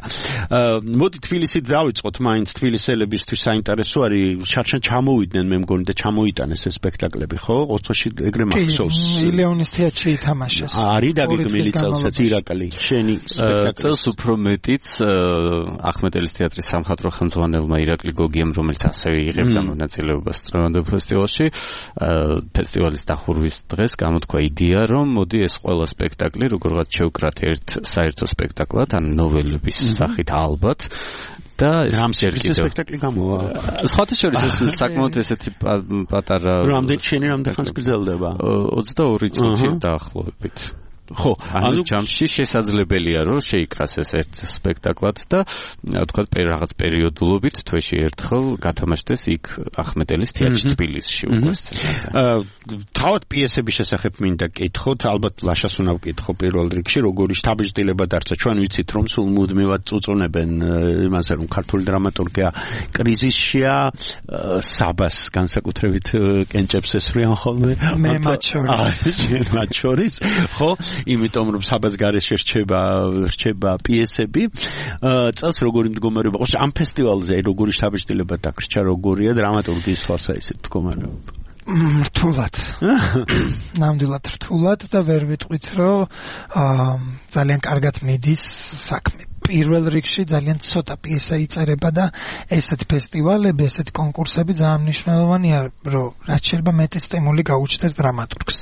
მოდი თბილისით დავიწყოთ, მაინც თბილისელებისთვის საინტერესო არის, შარშან ჩამოვიდნენ მე მგონი და ჩამოიტანეს ეს სპექტაკლები, ხო? ოცხოში ეგრე მახსოვს. კი, ლეონის თეატრში ითამაშეს. არის დაგეგმილი წელსაც ირაკლი, შენი სპექტაკლი. წელს უფრო მეტიც ახმეტელის თეატრის სამხატვრო ხელმძღვანელი ნელმა ირაკლი გოგიამ, რომელიც ასევე იღებდა მონაწილეობას წრეონდობ ფესტივალში, ფესტივალის დახურვის დღეს გამოთქვა იდეა, რომ მოდი ეს ყველა სპექტაკლი როგორღაც შევკრათ ერთ საერთო სპექტაკლად, ან ნოველების სახით ალბათ. და ეს სპექტაკლი გამოვა. სხვათა შორის ეს საკმაოდ ესეთი პატარა რამდენი შენი რამდენი ხანს გრძელდება? ოცდაორი წუთი დაახლოებით. ხო, ანუ ჯამში შესაძლებელია რომ შეიკრას ეს ერთ სპექტაკლად და თქვათ რაღაც პერიოდულობით თვეში ერთხელ გათამაშდეს იქ ახმეტელის თეატრში თბილისში უკვე სცენაზე. თავად პიესების შესახებ მინდა კითხოთ, ალბათ ლაშას უნდა ვკითხო პირველ რიგში, როგორი შთაბეჭდილება დარჩა. ჩვენ ვიცით რომ სულ მუდმივად წუწუნებენ იმაზე რომ ქართული დრამატურგია კრიზისშია, საბას განსაკუთრებით კენჭებს ესვრიან ხოლმე. მე მათ შორის. მათ შორის, ხო? იმიტომ რომ საბას გარეშე რჩება რჩება პიესები, წელს როგორი მდგომარეობა ყავს ამ ფესტივალზე, როგორი შთაბეჭდილება დაგრჩა, როგორია დრამატურგიის თვალსაჩინო მდგომარეობა? რთულად. ნამდვილად რთულად და ვერ ვიტყვით რომ ძალიან კარგად მიდის საქმე. პირველ რიგში ძალიან ცოტა პიესა იწერება და ესეთი ფესტივალები, ესეთი კონკურსები ძალიან მნიშვნელოვანია, რომ რაც შეიძლება მეტი სტიმული გაუჩნდეს დრამატურგს.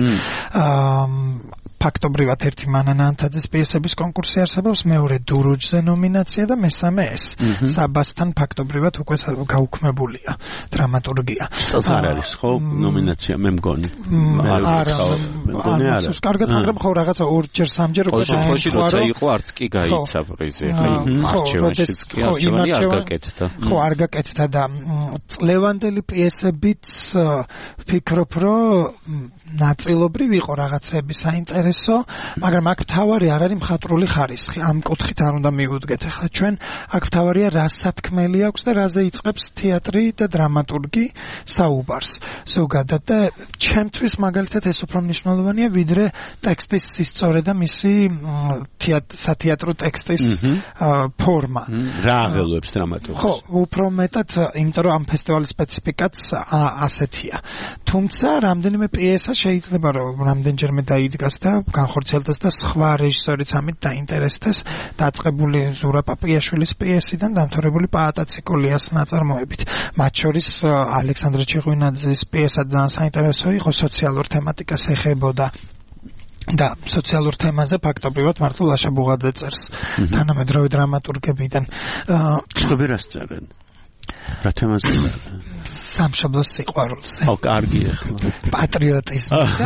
აა ფაქტობრივად ერთი მანანანთაძის პიესების კონკურსი არსებობს, მეორე დურუჯზე ნომინაცია და მესამე ეს. საბასთან ფაქტობრივად უკვე გაუქმებულია დრამატურგია. წელს არ არის ხო ნომინაცია მე მგონი. არა, მგონი არა. კარგად, მაგრამ ხო რაღაცა ორჯერ სამჯერ უკვე დაიწყო, როცა იყო არც კი გაიცა პრიზი. არჩევანშიც კი არჩევანი არ გაკეთდა. ხო, არ გაკეთდა და წლევანდელი პიესებიც ვფიქრობ, რომ ნაწილობრივ იყო რაღაცები საინტერესო, მაგრამ აქ თავარი არ არის მხატვრული ხარისხი. ამ კუთხით არ უნდა მივუდგეთ. ახლა ჩვენ აქ თავარია რა სათქმელი აქვს და რაზე იწყებს თეატრი და დრამატურგი საუბარს. ზოგადად და ჩემთვის მაგალითად ეს უფრო მნიშვნელოვანია, ვიდრე ტექსტის სისწორე და მისი სათეატრო ტექსტის ფორმა. რა აღელვებს დრამატურგს? ხო, უფრო მეტად, იმიტომ რომ ამ ფესტივალის სპეციფიკაც ასეთია. თუმცა რამდენიმე პიესა შეიძლება რომ რამდენჯერმე დაიდგას და განხორციელდეს და სხვა რეჟისორიც ამით დაინტერესდეს, დაწყებული ზურაბ პაპიაშვილის პიესიდან დამთავრებული პაატა ციკოლიას ნაწარმოებით. მათ შორის ალექსანდრე ჩიღვინაძის პიესა ძალიან საინტერესო იყო, სოციალურ თემატიკას ეხებოდა. და სოციალურ თემაზე ფაქტობრივად მართლა ლაშა ბუღაძე წერს თანამედროვე დრამატურგებიდან. ხები რას წერენ? რა თემაზე წერენ? სამშობლოს სიყვარულზე. ო, კარგი ახლა. პატრიოტიზმი და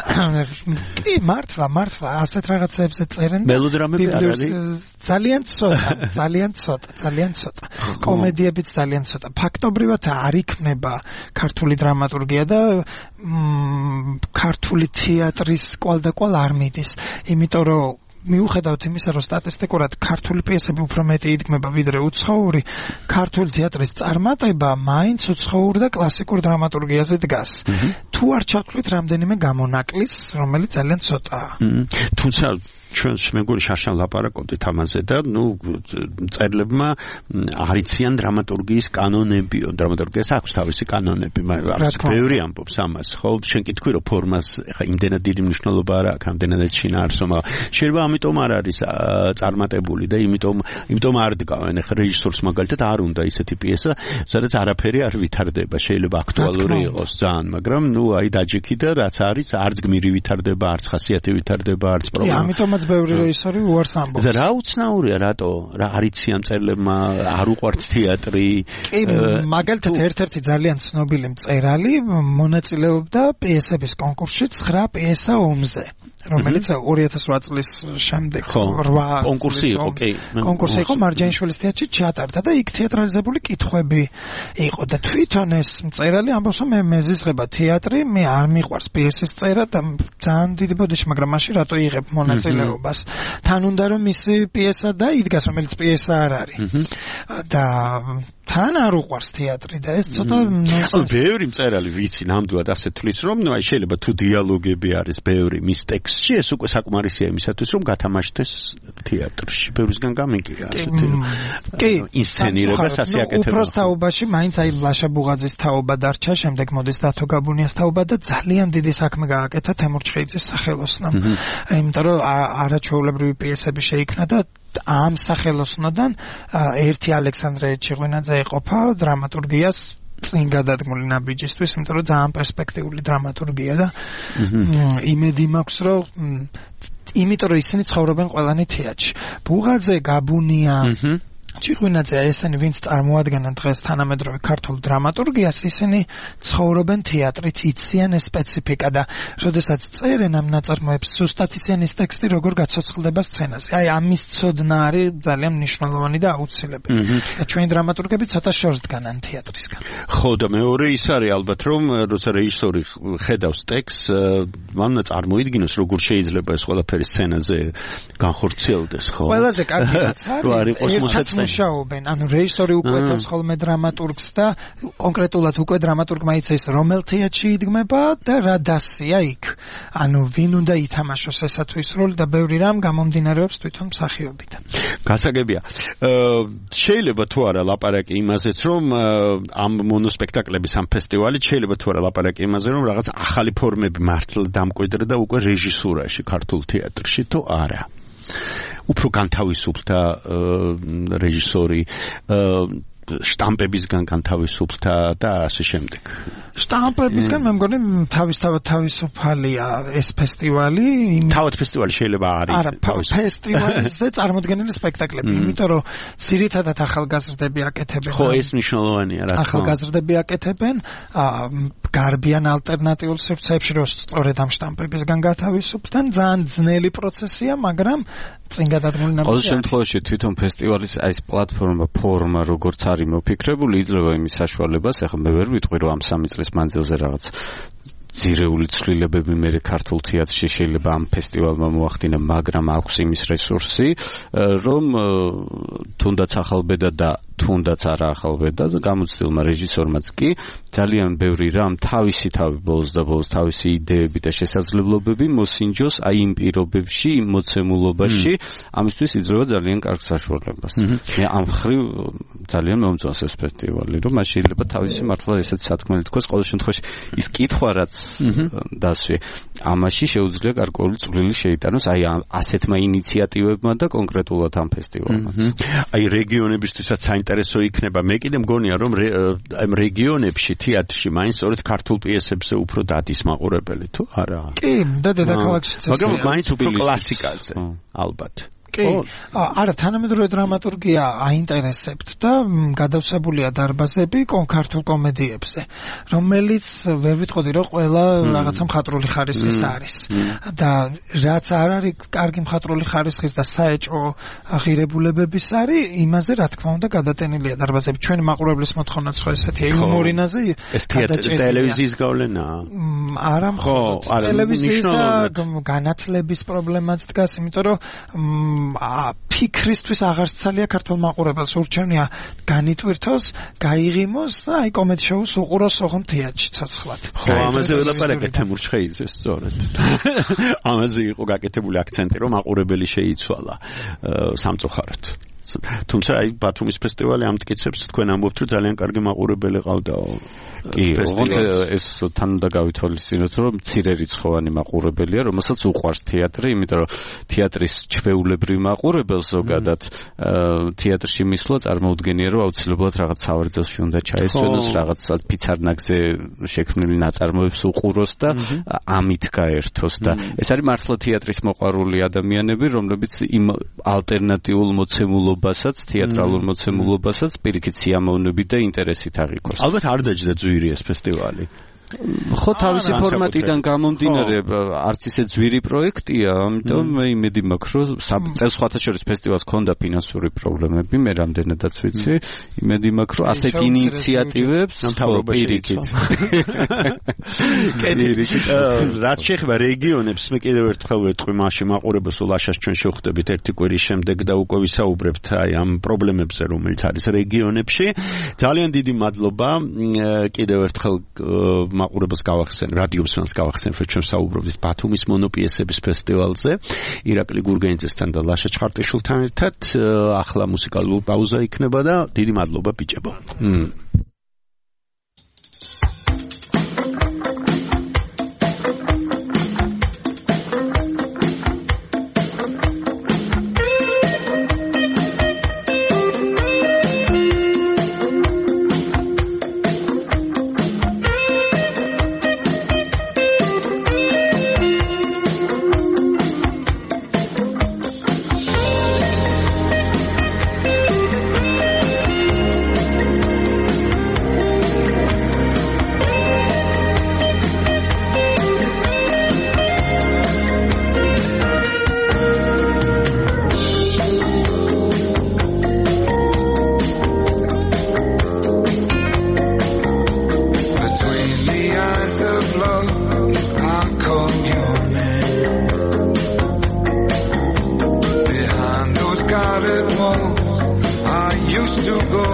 კი მართლა, მართლა ასეთ რაღაცებზე წერენ. მელოდრამები არ არის? ძალიან ცოტა, ძალიან ცოტა, ძალიან ცოტა. კომედიებიც ძალიან ცოტა. ფაქტობრივად არ იქნება ქართული დრამატურგია და ქართული თეატრის კვალდაკვალ არ მიდის. იმიტომ რომ მიუხედავთ იმისა, რომ სტატისტიკურად ქართული პიესები უფრო მეტი იდგმება ვიდრე უცხოური, ქართული თეატრის წარმატება მაინც უცხოურ და კლასიკურ დრამატურგიაზე დგას. თუ არ ჩავთვლით რამდენიმე გამონაკლის, რომელიც ძალიან ცოტაა. თუმცა ჩვენ მეგონი შარშან ლაპარაკობდით ამაზე და ნუ წერლებმა არიციან დრამატურგიის კანონები, დრამატურგიას აქვს თავისი კანონები, მაგრამ ბევრი ამბობს ამას, ხო? შენ კითხვი რომ ფორმას ხა იმდენად დიდი მნიშვნელობა არ აქვს, ამდენად შინაარსო, მაგრამ შეიძლება ამიტომ არ არის წარმატებული და იმიტომ იმიტომ არ დგავენ. ხა რეჟისორს მაგალითად არ უნდა ისეთი პიესა, სადაც არაფერი არ ვითარდება, შეიძლება აქტუალური იყოს ძალიან, მაგრამ ნუ აი დაჯექი და რაც არის, არც გმირი ვითარდება, არც ხასიათი ვითარდება, არც პრობლემა. ამიტომაც ბევრი რეჟისორი უარს ამბობს. და რა უცნაურია, რატო? რა არიციან წერლებმა, არ უყვართ თეატრი? კი, მაგალითად ერთ-ერთი ძალიან ცნობილი მწერალი მონაწილეობდა პიესების კონკურსში ცხრა პიესა ომზე. რომელიც ორი ათას ორი წლის შემდეგ რვა კონკურსი იყო, კი. კონკურსი იყო მარჯანიშვილის თეატრში ჩატარდა და იქ თეატრალიზებული კითხვები იყო და თვითონ ეს მწერალი ამბობს, მე მეზიზღება თეატრი, მე არ მიყვარს პიესის წერა და ძალიან დიდი ბოდიში, მაგრამ მაშინ რატო იღებ მონაწილეობას? თან უნდა რომ მისი პიესა დაიდგას, რომელიც პიესა არ არის. და თან არ უყვარს თეატრი და ეს ცოტა ბევრი მწერალი ვიცი ნამდვილად ასე თulis რომ ნუ აი შეიძლება თუ დიალოგები არის ბევრი მის ტექსტში ეს უკვე საკმარისია იმისათვის რომ გათამაშდეს თეატრში ბევრისგან გამიგია ასეთი კი ინსცენირებას ასე აკეთებს უბრალოდ თაობაში მაინც აი ლაშა ბუღაძის თაობა დარჩა შემდეგ მოდის დათო გაბუნიას თაობა და ძალიან დიდი საქმე გააკეთა თემურ ჩხეიძის სახელოსნომ იმიტომ რომ არაჩვეულებრივი პიესები შეიქმნა და ამ სახელოსნოდან ერთი ალექსანდრე ჩიღვინაძე ეყოფა დრამატურგიას წინ გადადგმული ნაბიჯისთვის, იმიტომ რომ ძალიან პერსპექტიული დრამატურგია და იმედი მაქვს, რომ იმიტომ რომ ისინი ცხოვრობენ ყველანი თეატრში. ბუღაძე, გაბუნია ჭიღვინაძე ესენი ვინც წარმოადგენენ დღეს თანამედროვე ქართულ დრამატურგიას, ისინი ცხოვრობენ თეატრით, იციან ეს სპეციფიკა და როდესაც წერენ ამ ნაწარმოებს, ზუსტად იციან ის ტექსტი როგორ გაცოცხლდება სცენაზე. აი ამის ცოდნა არის ძალიან მნიშვნელოვანი და აუცილებელი. და ჩვენი დრამატურგები ცოტა შორს დგანან თეატრისგან. ხო და მეორე ის არის ალბათ რომ როცა რეჟისორი ხედავს ტექსტს, მან წარმოიდგინოს როგორ შეიძლება ეს ყველაფერი სცენაზე განხორციელდეს, ხო? ყველაზე კარგი რაც არის მუშაობენ, ანუ რეჟისორი უკვეთავს ხოლმე დრამატურგს და კონკრეტულად უკვე დრამატურგმა იცის რომელ თეატრში იდგმება და რა დასია იქ. ანუ ვინ უნდა ითამაშოს ესა თუ ის როლი და ბევრი რამ გამომდინარეობს თვითონ მსახიობიდან. გასაგებია. შეიძლება თუ არა ლაპარაკი იმაზეც რომ ამ მონოსპექტაკლების ამ ფესტივალით შეიძლება თუ არა ლაპარაკი იმაზე რომ რაღაც ახალი ფორმები მართლა დამკვიდრდა და უკვე რეჟისურაში ქართულ თეატრში თუ არა. უფრო განთავისუფლდა რეჟისორი შტამპებისგან განთავისუფლდა და ასე შემდეგ. შტამპებისგან მე მგონი თავისთავად თავისუფალია ეს ფესტივალი. თავად ფესტივალი შეიძლება არის თავისუფალი. ფესტივალზე წარმოდგენილი სპექტაკლები, იმიტომ რომ ძირითადად ახალგაზრდები აკეთებენ. ხო, ეს მნიშვნელოვანია, რა თქმა უნდა. ახალგაზრდები აკეთებენ, გარბიან ალტერნატიულ სივრცეებში, რომ სწორედ ამ შტამპებისგან გათავისუფლდნენ. ძალიან ძნელი პროცესია, მაგრამ წინ გადადგმული ნაბიჯი. ყოველ შემთხვევაში თვითონ ფესტივალის აი ეს პლატფორმა, ფორმა როგორც არის მოფიქრებული, იძლევა იმის საშუალებას, ახლა მე ვერ ვიტყვი რომ ამ სამი წლის მანძილზე რაღაც ძირეული ცვლილებები მე ქართულ თეატრში შეიძლება ამ ფესტივალმა მოახდინა, მაგრამ აქვს იმის რესურსი, რომ თუნდაც ახალბედა და თუნდაც არა ახალბედა და გამოცდილმა რეჟისორმაც კი ძალიან ბევრი რამ თავისი თავი ბოლოს და ბოლოს თავისი იდეები და შესაძლებლობები მოსინჯოს აი იმ პირობებში, იმ მოცემულობაში, ამისთვის იძლევა ძალიან კარგ საშუალებას. მე ამ ხრივ ძალიან მომწონს ეს ფესტივალი, რომ მას შეიძლება თავისი მართლა ესეც სათქმელი თქოს, ყოველ შემთხვევაში ის კითხვა რაც დასვი, ამაში შეუძლია გარკვეული წვლილი შეიტანოს აი ასეთმა ინიციატივებმა და კონკრეტულად ამ ფესტივალმაც. აი რეგიონებისთვისაც საინტერესო იქნება. მე კიდე მგონია რომ ამ რეგიონებში თეატრში მაინც სწორედ ქართულ პიესებზე უფრო დადის მაყურებელი თუ არა? კი, და დედაქალაქშიც ეს. მაგრამ მაინც უფრო კლასიკაზე, ალბათ. კი, არა თანამედროვე დრამატურგია აინტერესებთ და გადავსებულია დარბაზები ქართულ კომედიებზე, რომელიც ვერ ვიტყოდი რომ ყველა რაღაცა მხატვრული ხარისხის არის. და რაც არ არის კარგი მხატვრული ხარისხის და საეჭვო ღირებულებების არის, იმაზე რა თქმა უნდა გადატენილია დარბაზები. ჩვენი მაყურებლის მოთხოვნაც ხო ესეთია, იუმორინაზე ეს ტელევიზიის გავლენაა. არა მხოლოდ ტელევიზიის და განათლების პრობლემაც დგას, იმიტომ რომ ფიქრისთვის აღარ სწალია ქართულ მაყურებელს, ურჩევნია განიტვირთოს, გაიღიმოს და აი კომედ შოუს უყუროს ოღონდ თეატრში ცოცხლად. ხო, ამაზე ველაპარაკეთ თემურ ჩხეიძე სწორედ. ამაზე იყო გაკეთებული აქცენტი, რომ მაყურებელი შეიცვალა სამწუხაროდ. თუმცა აი ბათუმის ფესტივალი ამტკიცებს, თქვენ ამბობთ, რომ ძალიან კარგი მაყურებელი ყავდაო. კი, ოღონდ ეს თან უნდა გავითვალისწინოთ, რომ მცირე რიცხოვანი მაყურებელია, რომელსაც უყვარს თეატრი, იმიტომ რომ თეატრის ჩვეულებრივ მაყურებელს ზოგადად თეატრში მისვლა წარმოუდგენია, რომ აუცილებლად რაღაც სავარძელში უნდა ჩაესვენოს, რაღაც ფიცარნაგზე შექმნილი ნაწარმოებს უყუროს და ამით გაერთოს და ეს არის მართლა თეატრის მოყვარული ადამიანები, რომლებიც იმ ალტერნატიულ მოცემულობასაც, თეატრალურ მოცემულობასაც პირიქით სიამოვნებით და ინტერესით აღიქვას. ალბათ არ დაჯდა ძვირი ეს ფესტივალი. ხო, თავისი ფორმატიდან გამომდინარე, არც ისე ძვირი პროექტია, ამიტომ მე იმედი მაქვს, რომ წელსხვალთა შორის ფესტივალს ჰქონდა ფინანსური პრობლემები, მე რამდენადაც ვიცი, იმედი მაქვს, რომ ასეთ ინიციატივებს პირიქით. კეთილი. რაც შეეხება რეგიონებს, მე კიდევ ერთხელ ვეთქვი, მაშინ მაყურებელს ულაშას ჩვენ შევხვდებით ერთი კვირის შემდეგ და უკვე ვისაუბრებთ აი ამ პრობლემებზე, რომელიც არის რეგიონებში. ძალიან დიდი მადლობა კიდევ ერთხელ მაყურებელს გავახსენ, რადიოსმენს გავახსენ, რომ ჩვენ საუბრობთ ბათუმის მონოპიესების ფესტივალზე, ირაკლი გურგენიძესთან და ლაშა ჩხარტიშვილთან ერთად. ახლა მუსიკალური პაუზა იქნება და დიდი მადლობა ბიჭებო. crowded walls I used to go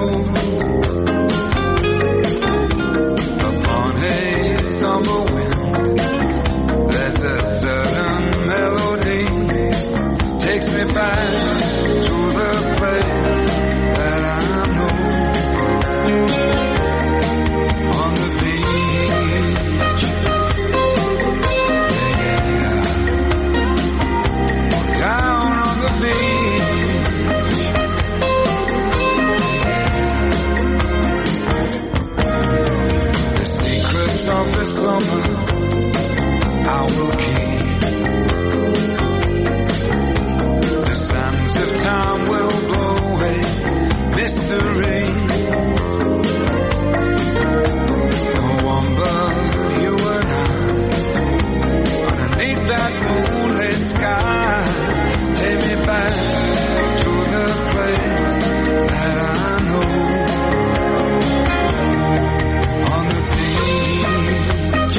upon a summer wind. There's a certain melody takes me back to the place that I know. On the beach, yeah, down on the beach, yeah. The secrets of the summer I will keep. The sands of time will blow away mystery. No one but you and I, underneath that moonlit sky, take me back to the place that I know. On the beach,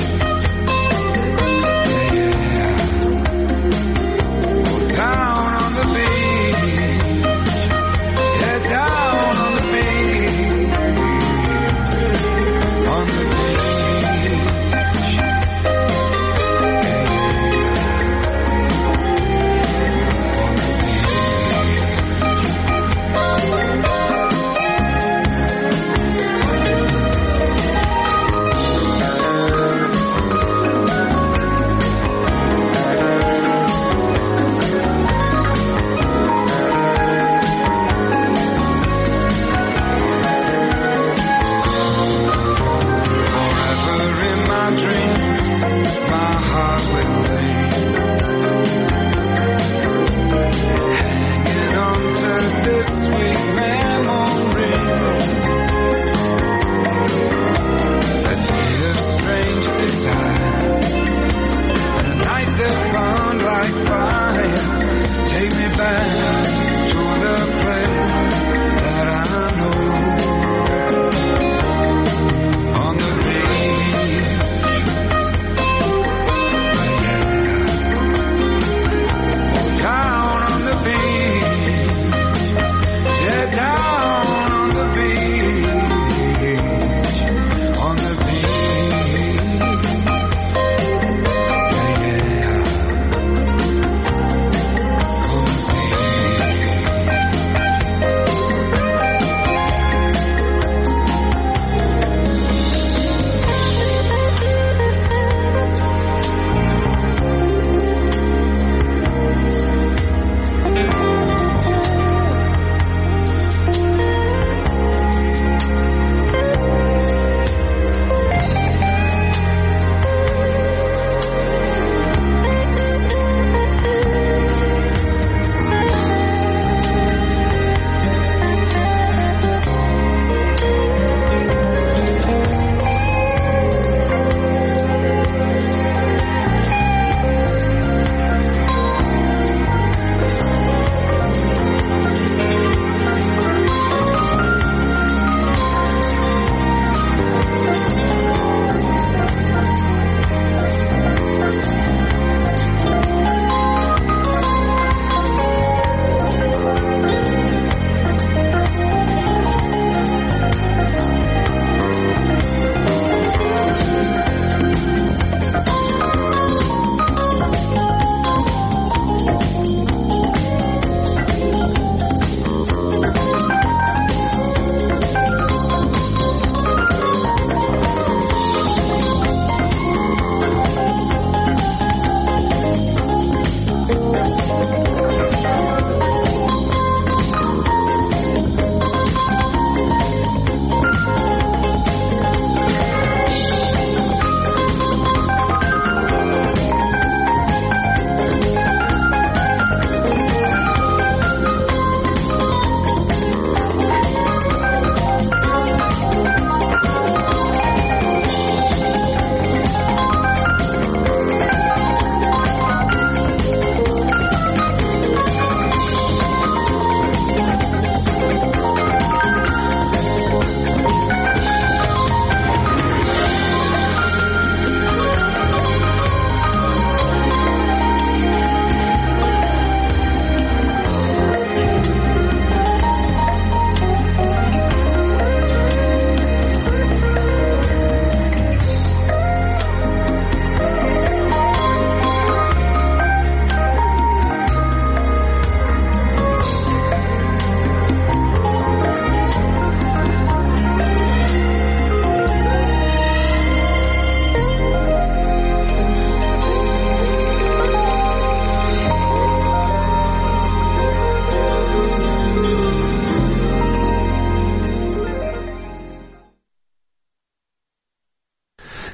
yeah, oh, down on the beach, yeah, down on the beach, on the beach, yeah, on the forever in my dreams, my heart will lay, hanging on to this sweet memory. A day of strange desire, and a night that burned like fire. Take me back to the place that I know. On the beach, yeah, down on the beach, yeah, down on the beach, on the beach, yeah, yeah, on the beach.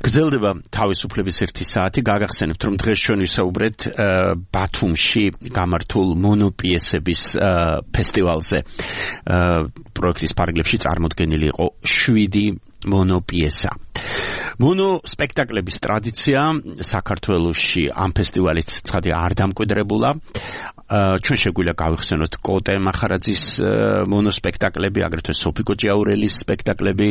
გრძელდება თავისუფლების ერთი საათი. გაგახსენებთ, რომ დღეს ჩვენ ვისაუბრეთ ბათუმში გამართულ მონოპიესების ფესტივალზე. პროექტის ფარგლებში წარმოდგენილი იყო შვიდი მონოპიესა. მონოსპექტაკლების ტრადიცია საქართველოში ამ ფესტივალით ცხადი არ დამკვიდრებულა. ჩვენ შეგვიძლია გავიხსენოთ კოტე მახარაძის მონოსპექტაკლები, აგრეთვე სოფიკო ჭიაურელის სპექტაკლები.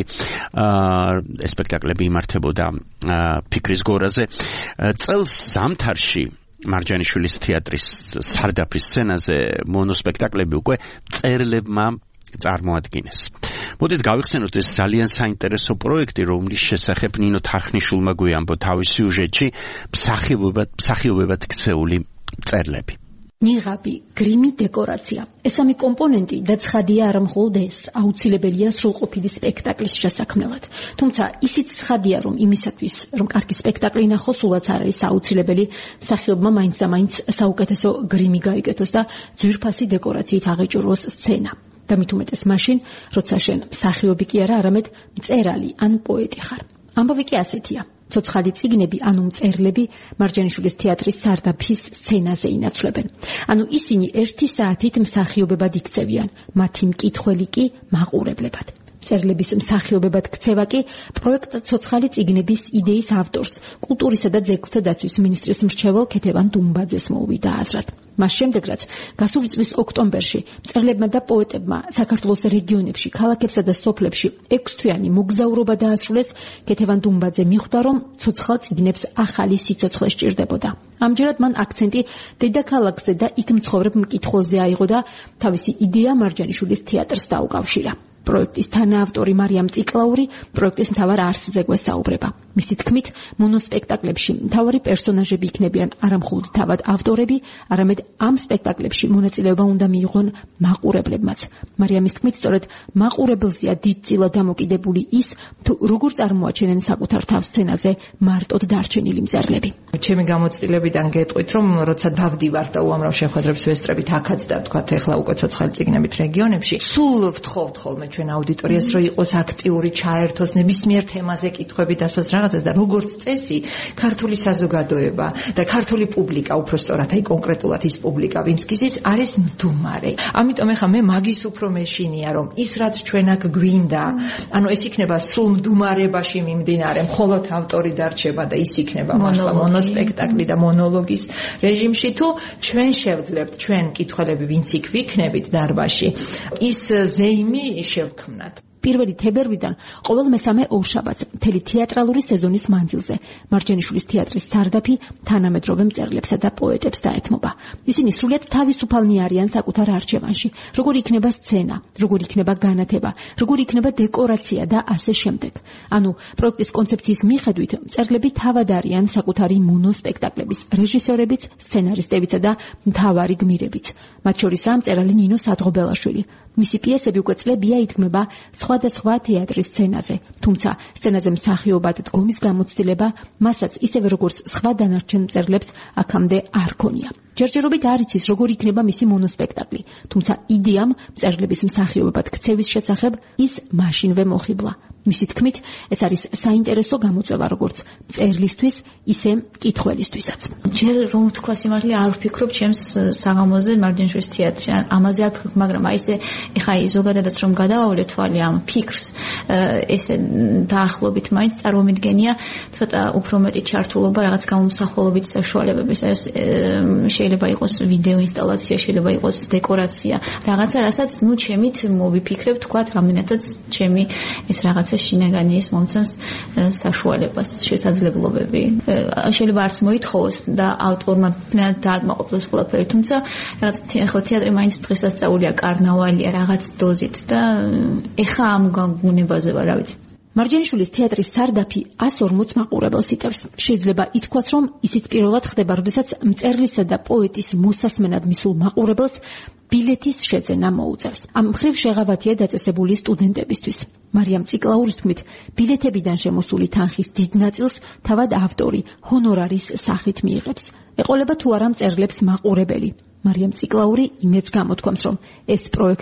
ეს სპექტაკლები იმართებოდა ფიქრის გორაზე. წელს ზამთარში მარჯანიშვილის თეატრის სარდაფის სცენაზე მონოსპექტაკლები უკვე მწერლებმა წარმოადგინეს. მოდით გავიხსენოთ ეს ძალიან საინტერესო პროექტი, რომლის შესახებ ნინო თარხნიშვილმა გვიამბო თავის სიუჟეტში, მსახიობებად მსახიობებად ქცეული მწერლები. ნიღაბი, გრიმი, დეკორაცია. ეს სამი კომპონენტი და ცხადია არა მხოლოდ ეს, აუცილებელია სრულყოფილი სპექტაკლის შესაქმნელად. თუმცა ისიც ცხადია, რომ იმისათვის, რომ კარგი სპექტაკლი ნახოს, სულაც არ არის აუცილებელი მსახიობმა მაინც და მაინც საუკეთესო გრიმი გაიგეთოს და ძვირფასი დეკორაციით აღეჭურვოს სცენა. და მით უმეტეს მაშინ, როცა შენ მსახიობი კი არა, არამედ მწერალი ან პოეტი ხარ. ამბავი კი ასეთია. ცოცხალი წიგნები, ანუ მწერლები მარჯანიშვილის თეატრის სარდაფის სცენაზე ინაცვლებენ. ანუ ისინი ერთი საათით მსახიობებად იქცევიან, მათი მკითხველი კი მაყურებლებად. მწერლების მსახიობებად ქცევა კი პროექტ ცოცხალი წიგნების იდეის ავტორს, კულტურისა და ძეგლთა დაცვის მინისტრის მრჩეველ ქეთევან დუმბაძეს მოუვიდა აზრად. მას შემდეგ, რაც გასული წლის ოქტომბერში მწერლებმა და პოეტებმა საქართველოს რეგიონებში, ქალაქებსა და სოფლებში ექვსთვიანი მოგზაურობა დაასრულეს, ქეთევან დუმბაძე მიხვდა, რომ ცოცხალ წიგნებს ახალი სიცოცხლე სჭირდებოდა. ამჯერად მან აქცენტი დედაქალაქზე და იქ მცხოვრებ მკითხველზე აიღო და თავისი იდეა მარჯანიშვილის თეატრს დაუკავშირა. პროექტის თანაავტორი მარიამ ციკლაური პროექტის მთავარ არსზე გვესაუბრება. მისი თქმით, მონოსპექტაკლებში მთავარი პერსონაჟები იქნებიან არა მხოლოდ თავად ავტორები, არამედ ამ სპექტაკლებში მონაწილეობა უნდა მიიღონ მაყურებლებმაც. მარიამის თქმით, სწორედ მაყურებელზეა დიდწილად დამოკიდებული ის, თუ როგორ წარმოაჩენენ საკუთარ თავს სცენაზე მარტოდ დარჩენილი მწერლები. ჩემი გამოცდილებიდან გეტყვით, რომ როცა დავდივარ და უამრავ შეხვედრებს ვესწრებით აქაც და თქვათ ეხლა უკვე ცოცხალი წიგნებით რეგიონებში, სულ ვთხოვთ ხოლმე ჩვენ აუდიტორიას, რომ იყოს აქტიური, ჩაერთოს ნებისმიერ თემაზე კითხვები დასვას რაღაცას და როგორც წესი, ქართული საზოგადოება და ქართული პუბლიკა, უფრო სწორად, აი კონკრეტულად ის პუბლიკა, ვინც გიზის, არის მდუმარე. ამიტომ ეხლა მე მაგის უფრო მეშინია, რომ ის რაც ჩვენ აქ გვინდა, ანუ ეს იქნება სრულ მდუმარებაში მიმდინარე, მხოლოდ ავტორი დარჩება და ის იქნება მართლა მონოსპექტაკლი და მონოლოგის რეჟიმში, თუ ჩვენ შევძლებთ, ჩვენ მკითხველები, ვინც იქ ვიქნებით დარბაზში, ის ზეიმი შევქმნათ. პირველი თებერვლიდან ყოველ მესამე ორშაბათს მთელი თეატრალური სეზონის მანძილზე მარჯანიშვილის თეატრის სარდაფი თანამედროვე მწერლებსა და პოეტებს დაეთმობა. ისინი სრულიად თავისუფალნი არიან საკუთარ არჩევანში, როგორ იქნება სცენა, როგორ იქნება განათება, როგორ იქნება დეკორაცია და ასე შემდეგ. ანუ პროექტის კონცეფციის მიხედვით მწერლები თავად არიან საკუთარი მონოსპექტაკლების რეჟისორებიც, სცენარისტებიც და მთავარი გმირებიც. მათ შორისაა მწერალი ნინო სადღობელაშვილი. მისი პიესები უკვე წლებია იდგმება სხვადასხვა თეატრის სცენაზე, თუმცა სცენაზე მსახიობად დგომის გამოცდილება მასაც ისევე როგორც სხვა დანარჩენ მწერლებს აქამდე არ ქონია. ჯერჯერობით არ იცის როგორ იქნება მისი მონოსპექტაკლი, თუმცა იდეამ მწერლების მსახიობად ქცევის შესახებ ის მაშინვე მოხიბლა. მისი თქმით, ეს არის საინტერესო გამოწვევა როგორც მწერლისთვის, ისე მკითხველისთვისაც. ჯერ რომ თქვა სიმართლე არ ვფიქრობ ჩემს საღამოზე მარჯანიშვილის თეატრში, ამაზე არ ვფიქრობ, მაგრამ აი ესე ეხა ზოგადადაც რომ გადავავლე თვალი ამ ფიქრს, ესე დაახლოებით მაინც წარმომიდგენია ცოტა უფრო მეტი ჩართულობა რაღაც გამომსახველობით საშუალებების, ეს შეიძლება იყოს ვიდეო ინსტალაცია, შეიძლება იყოს დეკორაცია, რაღაცა, რასაც ნუ ჩემით მოვიფიქრებ, თქვა რამდენადაც ჩემი ეს რაღაც შინაგანი ის მომცემს საშუალებას, შესაძლებლობები. შეიძლება არც მოითხოვოს და ავტორმა დააკმაყოფილოს ყველაფერი, თუმცა რაღაც ხო თეატრი მაინც დღესასწაულია, კარნავალია რაღაც დოზით და ეხა ამ გაგუნებაზე ვარ, რა ვიცი. მარჯანიშვილის თეატრის სარდაფი ას ორმოც მაყურებელს იტევს. შეიძლება ითქვას, რომ ისიც პირველად ხდება, როდესაც მწერლისა და პოეტის მოსასმენად მისულ მაყურებელს ბილეთის შეძენა მოუწევს. ამ მხრივ შეღავათია დაწესებული სტუდენტებისთვის. მარიამ ციკლაურის თქმით, ბილეთებიდან შემოსული თანხის დიდ ნაწილს თავად ავტორი ჰონორარის სახით მიიღებს. ეყოლება თუ არა მწერლებს მაყურებელი. მარიამ ციკლაური იმედს გამოთქვამს, რომ ეს პროექტი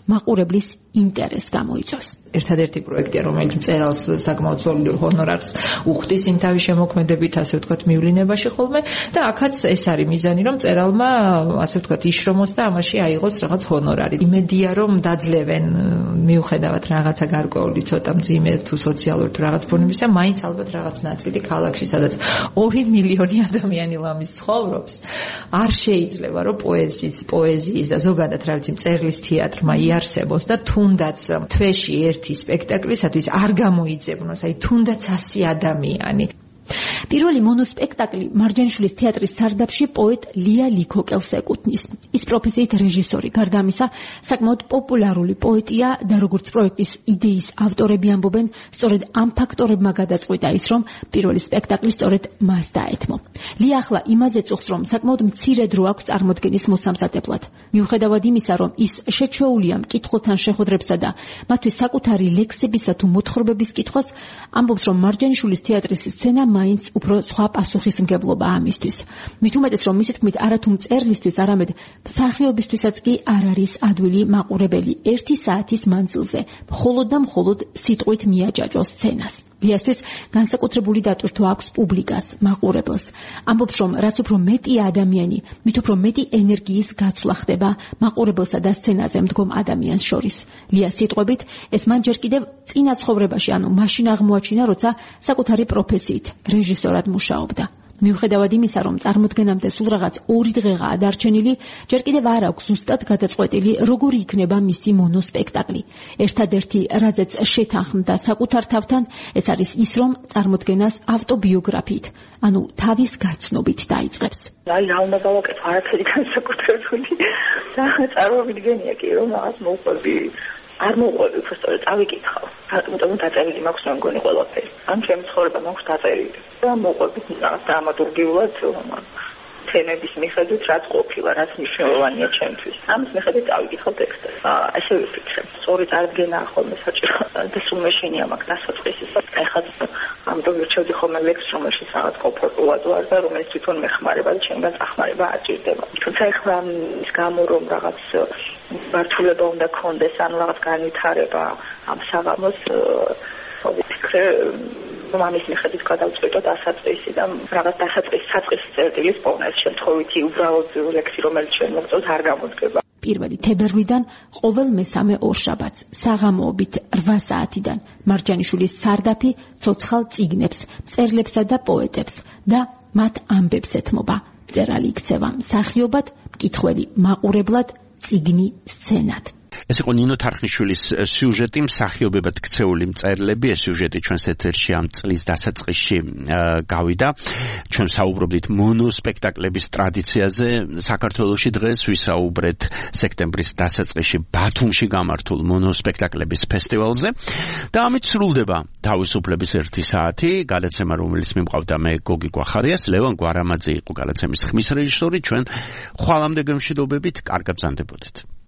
მაყურებლის ინტერესს გამოიწვევს. ერთადერთი პროექტია, რომელიც მწერალს საკმაოდ სოლიდურ ჰონორარს უხდის იმ თავის შემოქმედებით, ასე ვთქვათ, მივლინებაში ხოლმე და აქაც ეს არის მიზანი, რომ მწერალმა, ასე ვთქვათ, იშრომოს და ამაში აიღოს რაღაც ჰონორარი. იმედია, რომ დაძლევენ მიუხედავად რაღაცა გარკვეული ცოტა მძიმე თუ სოციალური თუ რაღაც ფორმებისა, მაინც ალბათ რაღაც ნაწილი ქალაქში, სადაც ორი მილიონი ადამიანი ლამის ცხოვრობს, არ შეიძლება რომ პოეზიის, პოეზიის და ზოგადად რა ვიცი, მწერლის თეატრმა იარსებოს და თუნდაც თვეში ერთი სპექტაკლისათვის არ გამოიძებნოს, აი თუნდაც ასი ადამიანი. პირველი მონოსპექტაკლი მარჯანიშვილის თეატრის სარდაფში პოეტ ლია ლიქოკელს ეკუთვნის. ის პროფესიით რეჟისორი, გარდა ამისა, საკმაოდ პოპულარული პოეტია და როგორც პროექტის იდეის ავტორები ამბობენ, სწორედ ამ ფაქტორებმა გადაწყვიტა ის, რომ პირველი სპექტაკლი სწორედ მას დაეთმო. ლია ახლა იმაზე წუხს, რომ საკმაოდ მცირე დრო აქვს წარმოდგენის მოსამზადებლად. მიუხედავად იმისა, რომ ის შეჩვეულია მკითხველთან შეხვედრებსა და მათთვის საკუთარი ლექსებისა თუ მოთხრობების კითხვას, ამბობს, რომ მარჯანიშვილის თეატრის სცენა მაინც უფრო სხვა პასუხისმგებლობა ამისთვის. მით უმეტეს, რომ მისი თქმით, არათუ მწერლისთვის, არამედ მსახიობისთვისაც კი არ არის ადვილი მაყურებელი ერთი საათის მანძილზე, მხოლოდ და მხოლოდ სიტყვით მიაჯაჭოს სცენას. ლიასთვის განსაკუთრებული დატვირთვა აქვს პუბლიკას, მაყურებელს. ამბობს, რომ რაც უფრო მეტია ადამიანი, მით უფრო მეტი ენერგიის გაცვლა ხდება მაყურებელსა და სცენაზე მდგომ ადამიანს შორის. ლიას სიტყვებით, ეს მან ჯერ კიდევ წინა ცხოვრებაში, ანუ მაშინ აღმოაჩინა, როცა საკუთარი პროფესიით რეჟისორად მუშაობდა. მიუხედავად იმისა, რომ წარმოდგენამდე სულ რაღაც ორი დღეღაა დარჩენილი, ჯერ კიდევ არ აქვს ზუსტად გადაწყვეტილი, როგორი იქნება მისი მონოსპექტაკლი. ერთადერთი, რაზეც შეთანხმდა საკუთარ თავთან, ეს არის ის, რომ წარმოდგენას ავტობიოგრაფიით, ანუ თავის გაცნობით დაიწყებს. აი, რა უნდა გავაკეთო, არაფერი განსაკუთრებული. და წარმოვიდგენია კი, რომ რაღაც მოუყვები არ მოუყვები, უბრალოდ წავიკითხავ. რატომ დაწერილი მაქვს რა მგონი ყველაფერი. ამ ჩემი ცხოვრება მაქვს დაწერილი. და მოუყვებით რაღაც დრამატურგიულად თემების მიხედვით რაც ყოფილა, რაც მნიშვნელოვანია ჩემთვის. ამის მიხედვით წავიკითხავ ტექსტს. ასე ვიფიქრე. სწორი წარდგენაა ხოლმე საჭირო და სულ მეშინია მაგ დასაწყისი. ეხლა ამიტომ ვირჩევდი ხოლმე ლექსს, რომელშიც რაღაც კომფორტულად ვარ და რომელიც თვითონ მეხმარება და ჩემგან წახმარება არ ჭირდება. თუმცა ეხლა ის გამო რომ რაღაც მართულება უნდა კონდეს, ან რაღაც განვითარება ამ საღამოს ვიფიქრე მამის მიხედვით გადავწყვიტო დასაწყისი და რაღაც დასაწყისი საწყისი წერტილის პოვნა. ეს შემთხვევითი უბრალოდ ლექსი, რომელიც ჩვენ მოგწონს, არ გამოდგება. პირველი თებერვლიდან ყოველ მესამე ორშაბათს საღამოობით რვა საათიდან მარჯანიშვილის სარდაფი ცოცხალ წიგნებს, მწერლებსა და პოეტებს და მათ ამბებს ეთმობა. მწერალი იქცევა მსახიობად, მკითხველი მაყურებლად, წიგნი სცენად. ეს იყო ნინო თარხნიშვილის სიუჟეტი, მსახიობებად ქცეული მწერლები. ეს სიუჟეტი ჩვენს ეთერში ამ წლის დასაწყისში გავიდა. ჩვენ საუბრობდით მონოსპექტაკლების ტრადიციაზე. საქართველოში დღეს ვისაუბრეთ სექტემბრის დასაწყისში ბათუმში გამართულ მონოსპექტაკლების ფესტივალზე და ამით სრულდება თავისუფლების ერთი საათი. გადაცემა, რომელიც მიმყავდა მე გოგი გვახარიას, ლევან გვარამაძე იყო გადაცემის ხმის რეჟისორი. ჩვენ ხვალამდე გემშვიდობებით, კარგად ბრძანდებოდეთ.